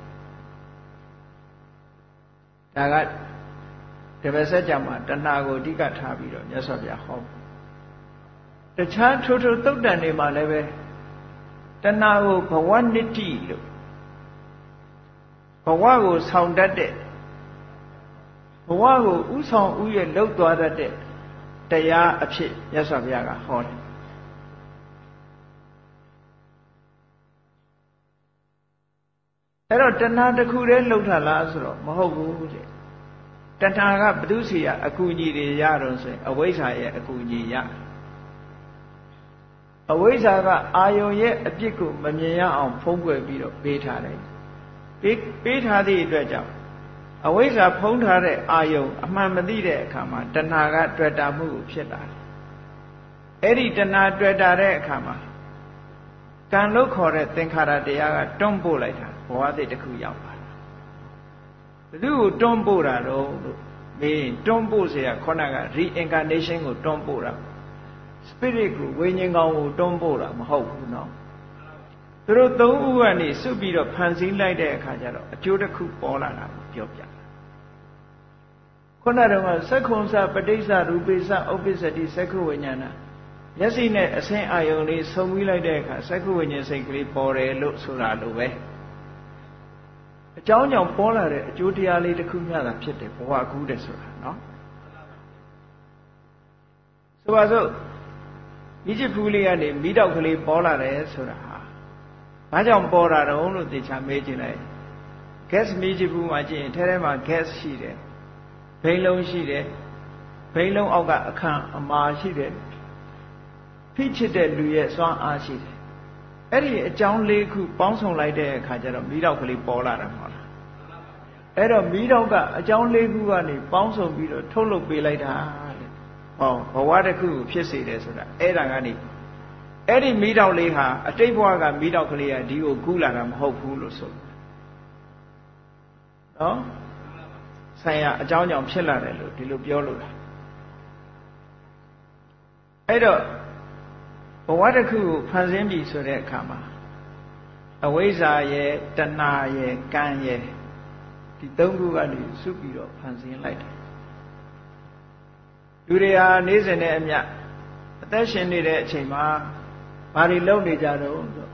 ဒါကတပည့်ဆက်ကြမှာတဏှာကိုအဓိကထားပြီးတော့မြတ်စွာဘုရားဟောတခြားထိုးထိုးသုတ်တန်တွေမှာလည်းပဲတဏှာကိုဘဝနိတ္တိလို့ဘဝကိုဆောင်တတ်တဲ့ဘဝကိုဥဆောင်ဥရဲ့လှုပ်သွားတတ်တဲ့တရားအဖြစ်မြတ်စွာဘုရားကဟောတယ်အဲ့တော့တဏှာတစ်ခုတည်းလှုပ်ထလားဆိုတော့မဟုတ်ဘူးတဲ့တဏှာကဘုသူစီကအကူအညီတွေရတော့ဆိုရင်အဝိဇ္ဇာရဲ့အကူအညီရအဝိဇ္ဇာကအာယုံရဲ့အပြစ်ကိုမမြင်ရအောင်ဖုံးကွယ်ပြီးတော့ပေးထားတယ်ပေးထားသည့်အတွက်ကြောင့်အဝိဇ္ဇာဖုံးထားတဲ့အာယုံအမှန်မသိတဲ့အခါမှာတဏှာကတွေ့တာမှုကိုဖြစ်လာတယ်အဲ့ဒီတဏှာတွေ့တာတဲ့အခါမှာကံလို့ခေါ်တဲ့သင်္ခါရတရားကတွန်းပို့လိုက်တာဘဝသစ်တစ်ခုရောက်လာတာဘယ်သူကိုတွန်းပို့တာတော့လို့မေးရင်တွန်းပို့เสียခေါဏက reincarnation ကိုတွန်းပို့တာ spirit ကိုဝိညာဉ်ကောင်ကိုတွန်းပို့တာမဟုတ်ဘူးเนาะသူတို့သုံးဦးကနေစုပြီးတော့ဖန်ဆင်းလိုက်တဲ့အခါကျတော့အကျိုးတစ်ခုပေါ်လာတာကိုပြောပြတာခုနကတော့သက္ခုံစပဋိစ္စရူပိစ္စဥပ္ပစ္စတိသက္ခုဝိညာဏမျက်စိနဲ့အဆင်းအာယုံလေးဆုံပြီးလိုက်တဲ့အခါသက္ခုဝိညာဉ်စိတ်ကလေးပေါ်တယ်လို့ဆိုတာလိုပဲအကြောင်းကြောင့်ပေါ်လာတဲ့အကျိုးတရားလေးတစ်ခုမျှတာဖြစ်တယ်ဘဝကူးတယ်ဆိုတာเนาะဆိုပါစို့မိချစ်ဖူးလေးကနေမိတောက်ကလေးပေါ်လာတယ်ဆိုတာဟာဘာကြောင့်ပေါ်တာတုံးလို့သေချာမေးကြည့်လိုက် gas မိချစ်ဖူးမှာကြည့်ရင်ထဲထဲမှာ gas ရှိတယ်ဘိန်းလုံးရှိတယ်ဘိန်းလုံးအောက်ကအခန့်အမာရှိတယ်ဖိချစ်တဲ့လူရဲ့စွမ်းအားရှိတယ်အဲ့ဒီအကြောင်းလေးခုပေါင်းစုံလိုက်တဲ့အခါကျတော့မိတောက်ကလေးပေါ်လာတာမဟုတ်လားအဲ့တော့မိတောက်ကအကြောင်းလေးခုကနေပေါင်းစုံပြီးတော့ထုတ်လုပ်ပေးလိုက်တာတဲ့ဟောဘဝတစ်ခုကိုဖြစ်စေတယ်ဆိုတာအဲ့ဒါကနေအဲ့ဒီမိတောက်လေးဟာအတိတ်ဘဝကမိတောက်ကလေးကဒီကိုကူးလာတာမဟုတ်ဘူးလို့ဆိုနော်ဆိုင်ရာအကြောင်းကြောင့်ဖြစ်လာတယ်လို့ဒီလိုပြောလို့လားအဲ့တော့ဘဝတစ်ခုကိုဖန်ဆင်းပြီဆိုတဲ့အခါမှာအဝိဇ္ဇာရဲ့တဏှာရဲ့ကံရဲ့ဒီသုံးခုကနေစုပြီးတော့ဖန်ဆင်းလိုက်တယ်လူတွေဟာနေ့စဉ်နဲ့အမျှအသက်ရှင်နေတဲ့အချိန်မှာဘာတွေလုပ်နေကြတော့ဆို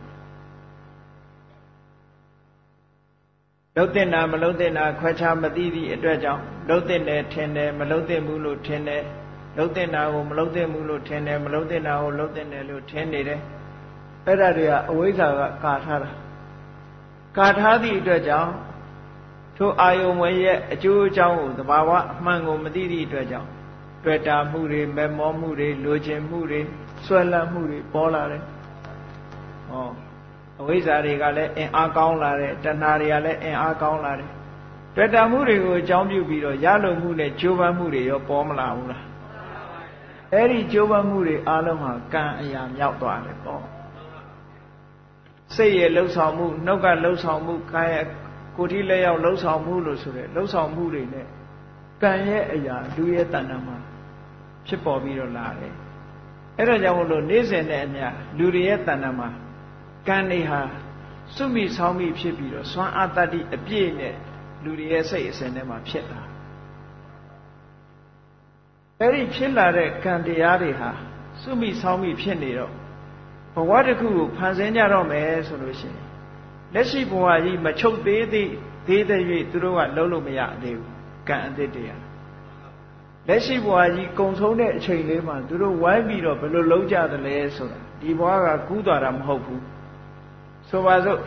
လုပ်တဲ့နာမလုပ်တဲ့နာခွဲခြားမသိသည့်အတွက်ကြောင့်လုပ်တဲ့တယ်ထင်တယ်မလုပ်တဲ့ဘူးလို့ထင်တယ်လုပ်တဲ့နာကိုမလုပ်တဲ့ဘူးလို့ထင်တယ်မလုပ်တဲ့နာကိုလုပ်တဲ့တယ်လို့ထင်နေတယ်အဲ့ဒါတွေကအဝိဇ္ဇာကကာထားတာကာထားသည့်အတွက်ကြောင့်ထိုအာယုံဝဲရဲ့အကျိုးအကြောင်းကိုသဘာဝအမှန်ကိုမသိသည့်အတွက်ကြောင့်တွေ့တာမှုတွေမမောမှုတွေလိုချင်မှုတွေဆွဲလန်းမှုတွေပေါ်လာတယ်ဟောအဝိဇ္ဇာတွေကလည်းအင်အားကောင်းလာတယ်တဏှာတွေကလည်းအင်အားကောင်းလာတယ်တွေ့တာမှုတွေကိုအကြောင်းပြုပြီးတော့ရလုံမှုနဲ့ကြိုးပမ်းမှုတွေရောပေါ်မလာဘူးလားအဲ့ဒီကြိုးပမ်းမှုတွေအလုံးဟာကံအရာမြောက်သွားတယ်ပေါ့စိတ်ရဲ့လှုပ်ဆောင်မှုနှုတ်ကလှုပ်ဆောင်မှုကာယကိုတိလက်ရောက်လှုပ်ဆောင်မှုလို့ဆိုတဲ့လှုပ်ဆောင်မှုတွေနဲ့ကံရဲ့အရာလူရဲ့တဏ္ဍာမှာဖြစ်ပေါ်ပြီးတော့လာတယ်အဲ့ဒါကြောင့်မလို့နေ့စဉ်နဲ့အမျှလူတွေရဲ့တဏ္ဍာမှာကံတွေဟာစွမိဆောင်းမိဖြစ်ပြီးတော့စွမ်းအားတတ္တိအပြည့်နဲ့လူတွေရဲ့စိတ်အစဉ်ထဲမှာဖြစ်လာအဲ့ဒီဖြစ်လာတဲ့ကံတရားတွေဟာစွမိဆောင်းမိဖြစ်နေတော့ဘဝတစ်ခုကိုဖန်ဆင်းကြတော့မယ်ဆိုလို့ရှိရင်လက်ရှိဘဝကြီးမချုပ်သေးတဲ့၍သူတို့ကလုံးလို့မရသေးဘူးကံအသစ်တရားလက်ရှိဘဝကြီးကုံဆုံးတဲ့အချိန်လေးမှာသူတို့ဝိုင်းပြီးတော့ဘယ်လိုလုံးကြသလဲဆိုတာဒီဘဝကကူးသွားတာမဟုတ်ဘူးဆိုပါစို့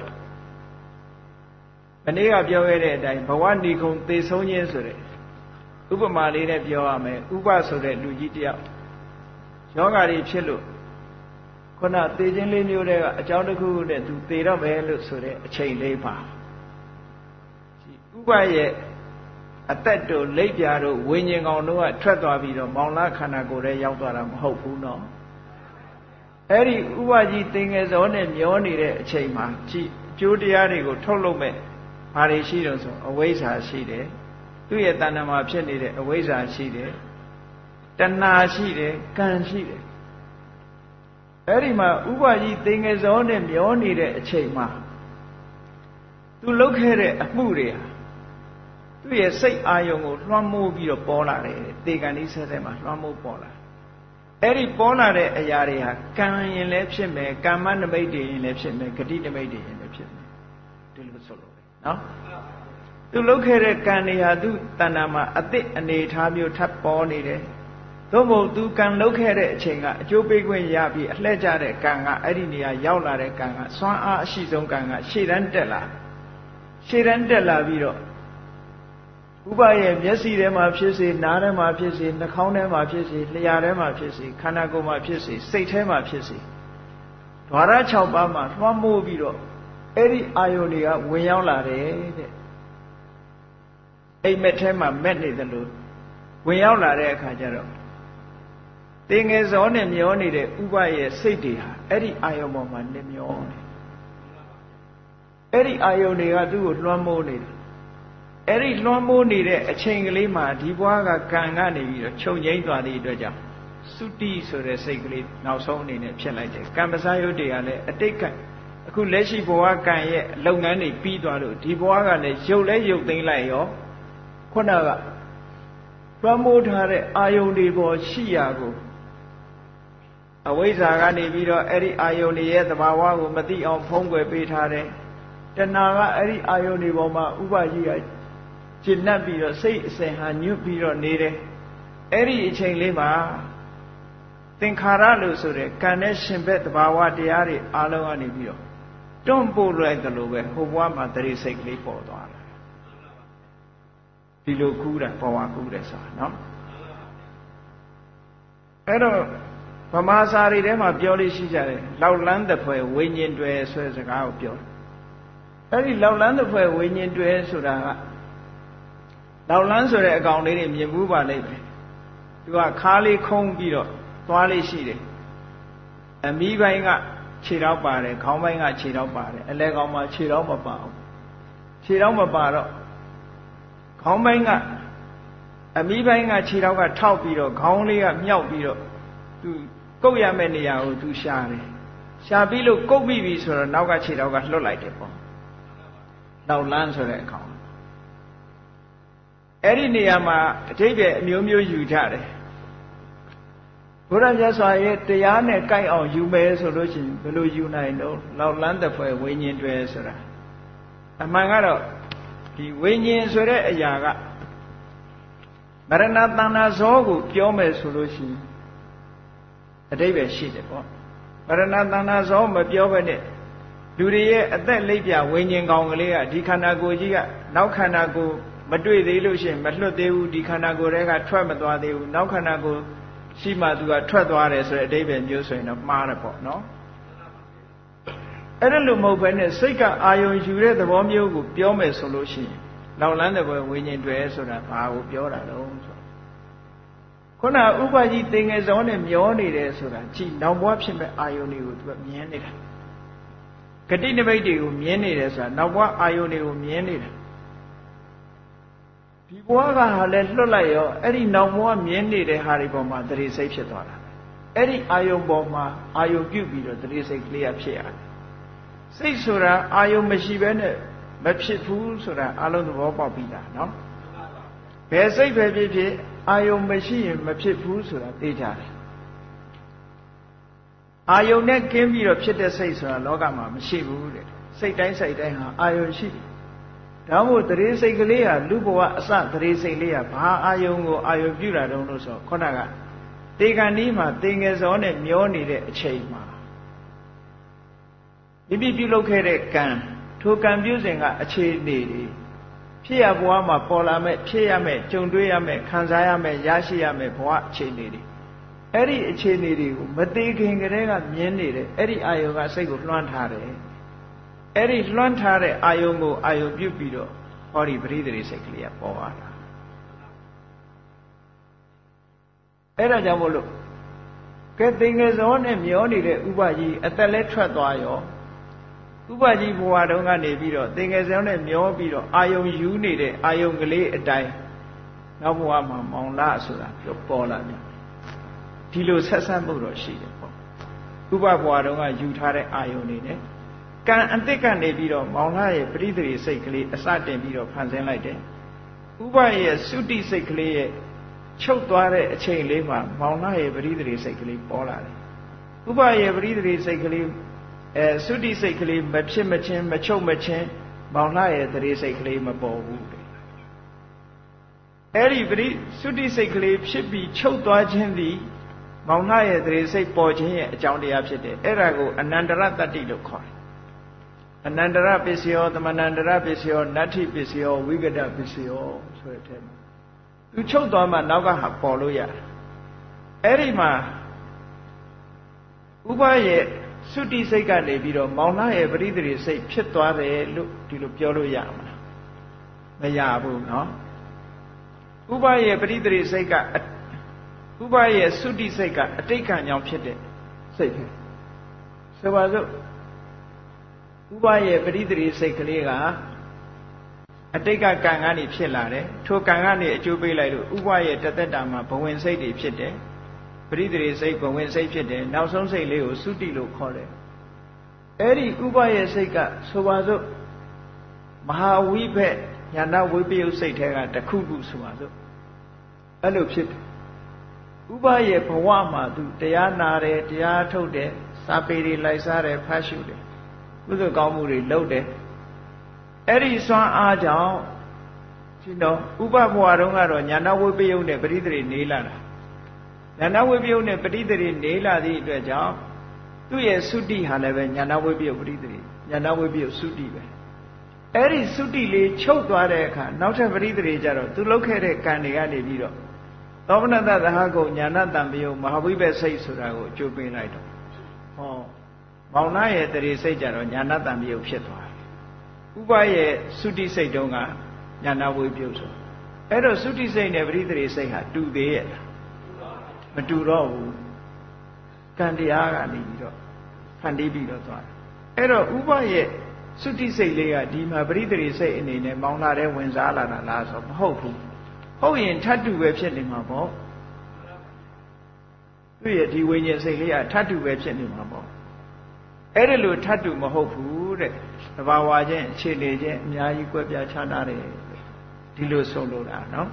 မနေ့ကပြောခဲ့တဲ့အတိုင်းဘဝဏီကုံသေဆုံးခြင်းဆိုတဲ့ဥပမာလေးနဲ့ပြောရမယ်ဥပဆိုတဲ့လူကြီးတယောက်ယောဂါတွေဖြစ်လို့ခုနသေခြင်းလေးမျိုးတွေကအကြောင်းတစ်ခုနဲ့သူသေတော့မယ်လို့ဆိုတဲ့အချိန်လေးပါဥပရဲ့အသက်တို့လိပ်ပြာတို့ဝိညာဉ်ကောင်တို့ကထွက်သွားပြီးတော့မောင်လားခန္ဓာကိုယ်ထဲရောက်သွားတာမဟုတ်ဘူးနော်အဲ့ဒီဥပကြီးသင်္ကေစောနဲ့မျောနေတဲ့အချိန်မှာကြည်အကျိုးတရားတွေကိုထုတ်လုပ်မဲ့ဘာတွေရှိတော့ဆိုအဝိဇ္ဇာရှိတယ်သူ့ရဲ့တဏ္ဍာမှာဖြစ်နေတဲ့အဝိဇ္ဇာရှိတယ်တဏှာရှိတယ်ကံရှိတယ်အဲ့ဒီမှာဥပကြီးသင်္ကေစောနဲ့မျောနေတဲ့အချိန်မှာသူလုပ်ခဲ့တဲ့အမှုတွေဟာသူ့ရဲ့စိတ်အာယုံကိုလွှမ်းမိုးပြီးတော့ပေါ်လာတယ်တေကံဤဆက်ဆက်မှာလွှမ်းမိုးပေါ်လာအဲ့ဒီပေါ်လာတဲ့အရာတွေဟာကံရင်လည်းဖြစ်မယ်ကမ္မနမိတ်တွေရင်လည်းဖြစ်မယ်ဂတိနမိတ်တွေရင်လည်းဖြစ်မယ်ဒီလိုဆိုလို့နော်သူလုပ်ခဲ့တဲ့ကံတွေဟာသူ့တဏ္ဍာမှာအသစ်အနေထားမျိုးထပ်ပေါ်နေတယ်သို့မဟုတ်သူကံလုပ်ခဲ့တဲ့အချိန်ကအကျိုးပေးခွင့်ရပြီးအလှည့်ကျတဲ့ကံကအဲ့ဒီနေရာရောက်လာတဲ့ကံကစွမ်းအားအရှိဆုံးကံကရှေ့တန်းတက်လာပြီးတော့ဥပရဲ့မျက်စိထဲမှာဖြစ်စေနားထဲမှာဖြစ်စေနှာခေါင်းထဲမှာဖြစ်စေလျှာထဲမှာဖြစ်စေခန္ဓာကိုယ်မှာဖြစ်စေစိတ်ထဲမှာဖြစ်စေဓဝရ6ပါးမှာလွှမ်းမိုးပြီးတော့အဲ့ဒီအာယုန်တွေကဝင်ရောက်လာတယ်တဲ့အိမ်မက်ထဲမှာမက်နေတယ်လို့ဝင်ရောက်လာတဲ့အခါကျတော့သင်္ကေစောနဲ့မျောနေတဲ့ဥပရဲ့စိတ်တွေဟာအဲ့ဒီအာယုန်ပေါ်မှာနေမျောနေအဲ့ဒီအာယုန်တွေကသူ့ကိုလွှမ်းမိုးနေတယ်အဲ့ဒီလွှမ်းမိုးနေတဲ့အချိန်ကလေးမှာဒီဘွားကကံကနေပြီးတော့ချုပ်ငိမ့်သွားတဲ့အတွက်ကြောင့်သုတိဆိုတဲ့စိတ်ကလေးနောက်ဆုံးအနေနဲ့ဖြစ်လိုက်တယ်ကံပစာယုတ်တွေကလည်းအတိတ်ကအခုလက်ရှိဘဝကံရဲ့လုပ်ငန်းတွေပြီးသွားလို့ဒီဘဝကလည်းရုပ်လဲရုပ်သိမ်းလိုက်ရောခုနကလွှမ်းမိုးထားတဲ့အာယုန်တွေပေါ်ရှိရာကိုအဝိဇ္ဇာကနေပြီးတော့အဲ့ဒီအာယုန်တွေရဲ့သဘာဝကိုမသိအောင်ဖုံးကွယ်ပေးထားတယ်တဏှာကအဲ့ဒီအာယုန်တွေပေါ်မှာဥပကြီးကကျင့်납ပြီးတော့စိတ်အစဉ်ဟာညွတ်ပြီးတော့နေတယ်အဲ့ဒီအချိန်လေးမှာသင်္ခါရလို့ဆိုတဲ့ကံနဲ့ရှင်ဘက်သဘာဝတရားတွေအားလုံးကနေပြီးတော့တွန့်ပို့လိုက်တယ်လို့ပဲဟိုဘဝမှာတရိစိတ်ကလေးပေါ်သွားတယ်ဒီလိုကူးတာဘဝကူးတယ်ဆိုတာနော်အဲ့တော့ဗမာစာရီထဲမှာပြောလို့ရှိကြတယ်လောက်လန်းတဲ့ဖွယ်ဝိညာဉ်တွေဆွဲစကားကိုပြောတယ်အဲ့ဒီလောက်လန်းတဲ့ဖွယ်ဝိညာဉ်တွေဆိုတာကလောက်လန်းဆိုတဲ့အကောင်လေးတွေမြင်မှုပါလိမ့်မယ်သူကခါးလေးခုံးပြီးတော့သွားလေးရှိတယ်အမီးပိုင်းကခြေထောက်ပါတယ်ခေါင်းပိုင်းကခြေထောက်ပါတယ်အလဲကောင်မှာခြေထောက်မပါဘူးခြေထောက်မပါတော့ခေါင်းပိုင်းကအမီးပိုင်းကခြေထောက်ကထောက်ပြီးတော့ခေါင်းလေးကမြောက်ပြီးတော့သူကုတ်ရမယ့်နေရာကိုသူရှာတယ်ရှာပြီးလို့ကုတ်ပြီးပြီဆိုတော့နောက်ကခြေထောက်ကလွတ်လိုက်တယ်ပေါ့နောက်လန်းဆိုတဲ့အကောင်အဲ့ဒီနေရာမှာအထိပ္ပယ်အမျိုးမျိုးယူကြတယ်ဘုရားမြတ်စွာရဲ့တရားနဲ့ကိုက်အောင်ယူမယ်ဆိုလို့ရှိရင်ဘယ်လိုယူနိုင်တော့လောက်လန်းတဲ့ဖွယ်ဝိညာဉ်တွေဆိုတာအမှန်ကတော့ဒီဝိညာဉ်ဆိုတဲ့အရာကမရဏတဏ္ဍာဇောကိုပြောမယ်ဆိုလို့ရှိရင်အတိပ္ပယ်ရှိတယ်ပေါ့မရဏတဏ္ဍာဇောမပြောဘဲနဲ့လူတွေရဲ့အသက်လိပ်ပြဝိညာဉ်ကောင်ကလေးကဒီခန္ဓာကိုယ်ကြီးကနောက်ခန္ဓာကိုယ်မတွေ့သေးလို့ရှိရင်မလွတ်သေးဘူးဒီခန္ဓာကိုယ်တွေကထွက်မသွားသေးဘူးနောက်ခန္ဓာကိုယ်ရှိမှသူကထွက်သွားတယ်ဆိုတဲ့အဓိပ္ပာယ်မျိုးဆိုရင်တော့မှားတယ်ပေါ့နော်အဲ့ဒါလိုမဟုတ်ဘဲနဲ့စိတ်ကအာယုံယူတဲ့သဘောမျိုးကိုပြောမယ်ဆိုလို့ရှိရင်လောက်လန်းတဲ့ဘဝဝိညာဉ်တွေဆိုတာဘာကိုပြောတာလဲဆိုခုနဥပကြီးသင်္ကေစောနဲ့မျောနေတယ်ဆိုတာကြည်နောက်ဘဝဖြစ်မဲ့အာယုံတွေကိုသူကမြင်နေတာဂတိနမိတ်တွေကိုမြင်နေတယ်ဆိုတာနောက်ဘဝအာယုန်တွေကိုမြင်နေတယ်ဒီဘဝကဟာလည်းလွတ်လိုက်ရောအဲ့ဒီနောက်ဘဝမြင်နေတဲ့ဟာတွေပေါ်မှာတတိစိတ်ဖြစ်သွားတာအဲ့ဒီအာယုန်ပေါ်မှာအာယုန်ပြုတ်ပြီးတော့တတိစိတ်ကလေးဖြစ်ရတယ်စိတ်ဆိုတာအာယုန်မရှိဘဲနဲ့မဖြစ်ဘူးဆိုတာအလုံးသဘောပေါက်ပြီးတာနော်ဘယ်စိတ်ပဲဖြစ်ဖြစ်အာယုန်မရှိရင်မဖြစ်ဘူးဆိုတာသိကြတယ်အာယုန်နဲ့ကင်းပြီးတော့ဖြစ်တဲ့စိတ်ဆိုတာလောကမှာမရှိဘူးတဲ့စိတ်တိုင်းစိတ်တိုင်းဟာအာယုန်ရှိတယ်ဒါမို့တရေစိတ်ကလေးဟာလူဘဝအစတရေစိတ်လေးဟာဘာအာယုန်ကိုအာယုန်ပြုတာတုံးလို့ဆိုခုနကတေကံဒီမှာတင်ငယ်စောနဲ့မျောနေတဲ့အချိန်မှာမိမိပြုလုပ်ခဲ့တဲ့ကံထိုကံပြုစဉ်ကအခြေအနေတွေဖြစ်ရဘဝမှာပေါ်လာမဲ့ဖြစ်ရမဲ့ကြုံတွေ့ရမဲ့ခံစားရမဲ့ရရှိရမဲ့ဘဝအခြေအနေတွေအဲ့ဒီအခြေအနေတွေကိုမသေးခင်ကတည်းကမြင်နေတယ်အဲ့ဒီအာယုံကစိတ်ကိုလွှမ်းထားတယ်အဲ့ဒီလွှမ်းထားတဲ့အာယုံကိုအာယုံပြုတ်ပြီးတော့ဟောဒီပရိသေစိတ်ကလေးကပေါ်လာတာအဲ့ဒါကြောင့်မို့လို့ကဲသင်္ကေသောနဲ့မျောနေတဲ့ဥပကြီးအသက်လဲထွက်သွားရောဥပကြီးဘဝတုန်းကနေပြီးတော့သင်္ကေသောနဲ့မျောပြီးတော့အာယုံယူနေတဲ့အာယုံကလေးအတိုင်းနောက်ဘဝမှာမောင်လာဆိုတာပြောပေါ်လာတယ်ဒီလိုဆက်ဆံမှုတော့ရှိတယ်ပေါ့ဥပဘဝတုန်းကယူထားတဲ့အာယုန်တွေနဲ့ကံအတိတ်ကနေပြီးတော့မောင်လာရဲ့ပရိသေစိတ်ကလေးအစတင်ပြီးတော့ဖန်ဆင်းလိုက်တယ်ဥပရဲ့သုတိစိတ်ကလေးရဲ့ချုပ်သွားတဲ့အချိန်လေးမှာမောင်လာရဲ့ပရိသေစိတ်ကလေးပေါ်လာတယ်ဥပရဲ့ပရိသေစိတ်ကလေးသုတိစိတ်ကလေးမဖြစ်မချင်းမချုပ်မချင်းမောင်လာရဲ့သရေစိတ်ကလေးမပေါ်ဘူးအဲ့ဒီသုတိစိတ်ကလေးဖြစ်ပြီးချုပ်သွားခြင်းသည်မောင်နှရဲ့သရေစိတ်ပေါ်ခြင်းရဲ့အကြောင်းတရားဖြစ်တယ်အဲ့ဒါကိုအနန္တရတတ္တိလို့ခေါ်တယ်အနန္တရပစ္စယောသမဏန္တရပစ္စယောနတ္ထိပစ္စယောဝိကတပစ္စယောဆိုတဲ့အထက်မှာသူချုပ်သွားမှနောက်ကဟာပေါ်လို့ရတယ်အဲ့ဒီမှာဥပရဲ့သုတိစိတ်ကနေပြီးတော့မောင်နှရဲ့ပရိသေစိတ်ဖြစ်သွားတယ်လို့ဒီလိုပြောလို့ရမလားမရဘူးနော်ဥပရဲ့ပရိသေစိတ်ကဥပရဲ့သုတိစိတ်ကအတိတ်ကံကြောင့်ဖြစ်တဲ့စိတ်ပဲဆိုပါစို့ဥပရဲ့ပရိသေစိတ်ကလေးကအတိတ်ကကံကနေဖြစ်လာတယ်ထိုကံကနေအကျိုးပေးလိုက်လို့ဥပရဲ့တသက်တာမှာဘဝင်စိတ်တွေဖြစ်တယ်ပရိသေစိတ်ဘဝင်စိတ်ဖြစ်တယ်နောက်ဆုံးစိတ်လေးကိုသုတိလို့ခေါ်တယ်အဲ့ဒီဥပရဲ့စိတ်ကဆိုပါစို့မဟာဝိဘက်ညာနာဝိပယုတ်စိတ်ထဲကတစ်ခုခုဆိုပါစို့အဲ့လိုဖြစ်တယ်ဥပရဲ့ဘဝမှာသူတရားနာတယ်တရားထုတ်တယ်စာပေတွေလိုက်စားတယ်ဖတ်ရှုတယ်ကုသိုလ်ကောင်းမှုတွေလုပ်တယ်အဲ့ဒီစွမ်းအားကြောင့်ရှင်တော်ဥပဘဝတုန်းကတော့ညာနာဝိပယုတ်နဲ့ပရိသေနေလာတာညာနာဝိပယုတ်နဲ့ပရိသေနေလာသည့်အတွက်ကြောင့်သူ့ရဲ့သုတိဟာလည်းပဲညာနာဝိပယုတ်ပရိသေညာနာဝိပယုတ်သုတိပဲအဲ့ဒီသုတိလေးချုပ်သွားတဲ့အခါနောက်ထပ်ပရိသေကြတော့သူလုပ်ခဲ့တဲ့ကံတွေကနေပြီးတော့သောမနတသဟကုညာဏတံပယုမဟာဝိဘစိတ်ဆိုတာကိုအကျိုးပေးလိုက်တော့ဟောမောင်နှရဲ့တရေစိတ်ကြတော့ညာဏတံပယုဖြစ်သွားတယ်ဥပရဲ့သုတိစိတ်တုန်းကညာဏဝိပယုဆိုအဲ့တော့သုတိစိတ်နဲ့ပရိသေစိတ်ဟာတူသေးရဲ့မတူတော့ဘူးကံတရားကနေပြီးတော့ဖန်တီးပြီးတော့သွားတယ်အဲ့တော့ဥပရဲ့သုတိစိတ်လေးကဒီမှာပရိသေစိတ်အနေနဲ့မောင်နှတဲ့ဝင်စားလာတာလားဆိုမဟုတ်ဘူးဟုတ်ရင်ထပ်တူပဲဖြစ်နေမှာပေါ့သူ့ရဲ့ဒီဝိညာဉ်စိတ်လေးကထပ်တူပဲဖြစ်နေမှာပေါ့အဲ့ဒါလို့ထပ်တူမဟုတ်ဘူးတဲ့တဘာဝချင်းအခြေအနေချင်းအများကြီးကွဲပြားခြားနားတယ်ဒီလိုဆုံးလို့တာနော်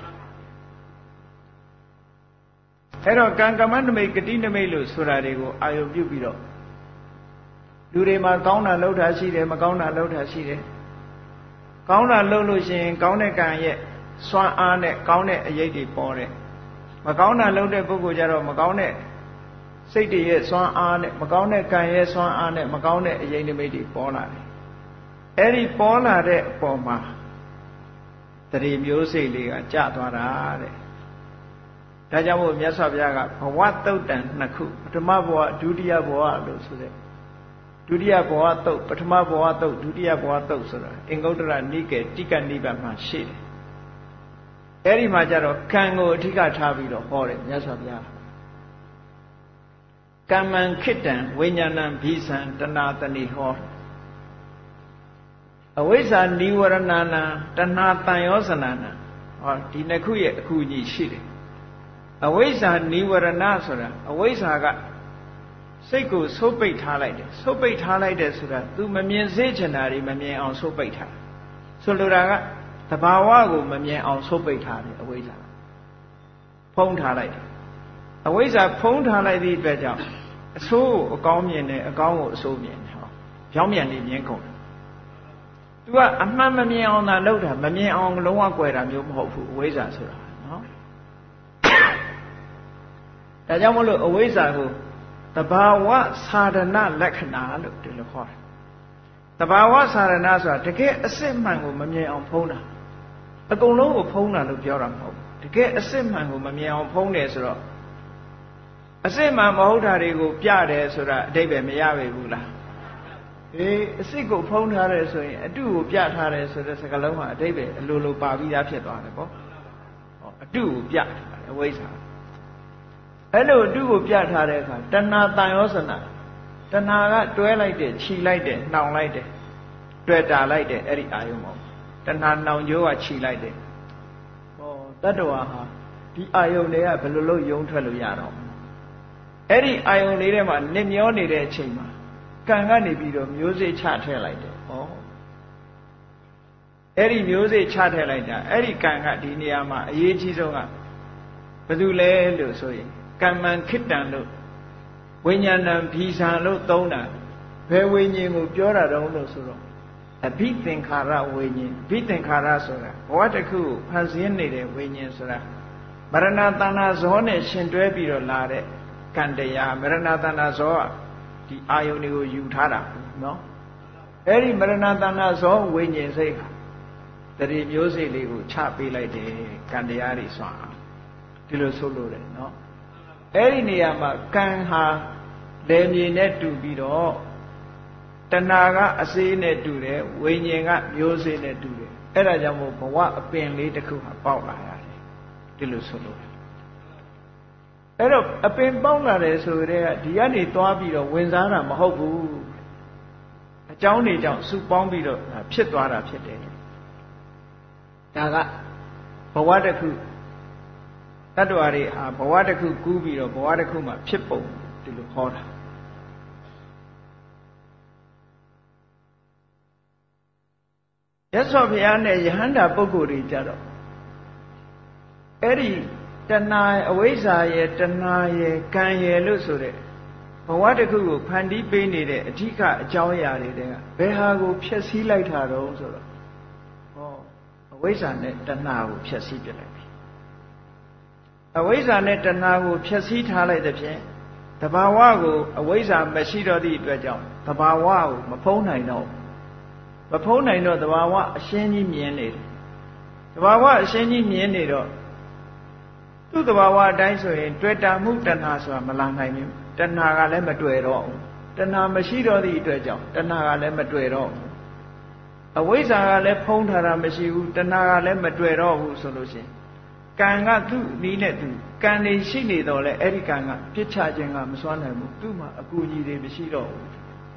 အဲ့တော့ကံကမ္မနမိတ်ဂတိနမိတ်လို့ဆိုတာတွေကိုအာယုပြုပြီးတော့လူတွေမှာကောင်းတာလုပ်တာရှိတယ်မကောင်းတာလုပ်တာရှိတယ်ကောင်းတာလုပ်လို့ရှိရင်ကောင်းတဲ့ကံရဲ့စွမ်းအားနဲ့ကောင်းတဲ့အရေးတွေပေါ်တယ်မကောင်းတာလုပ်တဲ့ပုဂ္ဂိုလ်ကြတော့မကောင်းတဲ့စိတ်တွေရဲ့စွမ်းအားနဲ့မကောင်းတဲ့ကံရဲ့စွမ်းအားနဲ့မကောင်းတဲ့အရေးနိမိတ်တွေပေါ်လာတယ်အဲ့ဒီပေါ်လာတဲ့အပေါ်မှာတရေမျိုးစိတ်လေးကကျသွားတာတဲ့ဒါကြောင့်မို့မြတ်စွာဘုရားကဘဝတုတ်တန်နှစ်ခုပထမဘဝဒုတိယဘဝလို့ဆိုတဲ့ဒုတိယဘဝတုတ်ပထမဘဝတုတ်ဒုတိယဘဝတုတ်ဆိုတာအင်္ဂုတ္တရနိကေတိကနိဗ္ဗာန်မှာရှိတယ်အဲ့ဒီမှာကျတော့ကံကိုအဓိကထားပြီးတော့ဟောတယ်မြတ်စွာဘုရားကမ္မံခိတံဝိညာဏံဘိဇံတဏတဏိဟောအဝိဇ္ဇာနိဝရဏနာတဏှာတန်ရောစနာနာဟောဒီနှစ်ခုရဲ့အခုညီရှိတယ်အဝိဇ္ဇာနိဝရဏဆိုတာအဝိဇ္ဇာကစိတ်ကိုဆုပ်ပိတ်ထားလိုက်တယ်ဆုပ်ပိတ်ထားလိုက်တယ်ဆိုတာ तू မမြင်စေချင်တာတွေမမြင်အောင်ဆုပ်ပိတ်ထားဆိုလိုတာကသဘာဝကိုမမြင်အောင်ဆုပ်ပိတ်ထားတယ်အဝိဇ္ဇာဖုံးထားလိုက်တယ်အဝိဇ္ဇာဖုံးထားလိုက်သည့်အတွက်ကြောင့်အဆိုးကိုအကောင်းမြင်တယ်အကောင်းကိုအဆိုးမြင်တယ်ဟောပြောင်းပြန်နေမြင်ကုန်တယ် तू ကအမှန်မမြင်အောင်သာလုပ်တာမမြင်အောင်လုံးဝကွယ်တာမျိုးမဟုတ်ဘူးအဝိဇ္ဇာဆိုတာနော်ဒါကြောင့်မလို့အဝိဇ္ဇာကိုတဘာဝသာရဏလက္ခဏာလို့ဒီလိုခေါ်တယ်တဘာဝသာရဏဆိုတာတကယ်အစစ်မှန်ကိုမမြင်အောင်ဖုံးတာအကုန်လုံးကိုဖုံးတာလို့ပြောတာမဟုတ်ဘူးတကယ်အစစ်မှန်ကိုမမြင်အောင်ဖုံးတယ်ဆိုတော့အစစ်မှန်မဟုတ်တာတွေကိုပြတယ်ဆိုတာအဓိပ္ပာယ်မရပေဘူးလားအစစ်ကိုဖုံးထားတယ်ဆိုရင်အတုကိုပြထားတယ်ဆိုတဲ့စကားလုံးမှာအဓိပ္ပာယ်အလိုလိုပါပြီးသားဖြစ်သွားတယ်ပေါ့အတုကိုပြထားတယ်အဝိဇ္ဇာအဲ့လိုအတုကိုပြထားတဲ့အခါတဏှာတန်ရောစနာတဏှာကတွဲလိုက်တယ်ခြိလိုက်တယ်နှောင်လိုက်တယ်တွေ့တာလိုက်တယ်အဲ့ဒီအာယုံပေါ့တဏှာနှောင်ကြိုးကခြိလိုက်တယ်တတ္တဝါဟာဒီအာယုံတွေကဘယ်လိုလုပ်ယုံထွက်လို့ရတော့အဲ့ဒီအာယုံလေးထဲမှာနစ်မျောနေတဲ့အချိန်မှာကံကနေပြီးတော့မျိုးစေ့ချထည့်လိုက်တယ်အဲ့ဒီမျိုးစေ့ချထည့်လိုက်တာအဲ့ဒီကံကဒီနေရာမှာအရေးကြီးဆုံးကဘာလို့လဲလို့ဆိုရင်ကမ္မံခိတ္တံလို့ဝိညာဏံဘီဇံလို့သုံးတာဘယ်ဝိညာဉ်ကိုပြောတာတုံးလို့ဆိုတော့အဘိသင်္ခါရဝိညာဉ်ဘိသင်္ခါရဆိုတာဘဝတစ်ခုကိုဖန်ဆင်းနေတဲ့ဝိညာဉ်ဆိုတာမရဏတဏ္ဍဇောနဲ့ရှင်တွဲပြီးတော့လာတဲ့ကံတရားမရဏတဏ္ဍဇောကဒီအာယုန်တွေကိုယူထားတာနော်အဲ့ဒီမရဏတဏ္ဍဇောဝိညာဉ်စိတ်တတိမျိုးစိတ်လေးကိုချပေးလိုက်တယ်ကံတရားတွေစွာဒီလိုဆိုလို့တယ်နော်အဲ့ဒီနေရာမှာကံဟာလေမြေနဲ့တူပြီးတော့တဏှာကအစေးနဲ့တူတယ်ဝိညာဉ်ကမျိုးစေ့နဲ့တူတယ်အဲ့ဒါကြောင့်မို့ဘဝအပင်လေးတစ်ခုဟာပေါက်လာရတယ်ဒီလိုဆိုလို့အဲ့တော့အပင်ပေါက်လာတယ်ဆိုတဲ့ကဒီကနေသွားပြီးတော့ဝင်စားတာမဟုတ်ဘူးအကြောင်းတွေကြောင့်စုပေါင်းပြီးတော့ဖြစ်သွားတာဖြစ်တယ်ဒါကဘဝတစ်ခုတတ္တဝါတွေဟာဘဝတစ်ခုကူးပြီးတော့ဘဝတစ်ခုမှာဖြစ်ပုံဒီလိုခေါ်တာရသော်ဘုရားနဲ့ယဟန္တာပုဂ္ဂိုလ်တွေကြတော့အဲ့ဒီတဏှာအဝိဇ္ဇာရဲ့တဏှာရဲ့ကံရဲ့လို့ဆိုတဲ့ဘဝတစ်ခုကိုဖန်တီးပေးနေတဲ့အဓိကအကြောင်းအရာတွေတဲ့ကဘယ်ဟာကိုဖျက်ဆီးလိုက်တာတော့ဆိုတော့အဝိဇ္ဇာနဲ့တဏှာကိုဖျက်ဆီးပြလိုက်ပြီအဝိဇ္ဇာနဲ့တဏှာကိုဖျက်ဆီးထားလိုက်တဲ့ဖြင့်တဘာဝကိုအဝိဇ္ဇာမရှိတော့သည့်အတွက်ကြောင့်တဘာဝကိုမဖုံးနိုင်တော့မဖုံးနိုင်တော့တဘာဝအရှင်းကြီးမြင်နေတယ်တဘာဝအရှင်းကြီးမြင်နေတော့သူ့တဘာဝအတိုင်းဆိုရင်တွေ့တာမှုတဏှာဆိုတာမလာနိုင်ဘူးတဏှာကလည်းမတွေ့တော့ဘူးတဏှာမရှိတော့သည့်အတွက်ကြောင့်တဏှာကလည်းမတွေ့တော့ဘူးအဝိဇ္ဇာကလည်းဖုံးထားတာမရှိဘူးတဏှာကလည်းမတွေ့တော့ဘူးဆိုလို့ရှိရင်ကံကသူ့နီးနဲ့သူကံနေရှိနေတော့လေအဲ့ဒီကံကပြစ်ချခြင်းကမစွမ်းနိုင်ဘူးသူ့မှာအကူအညီတွေမရှိတော့ဘူး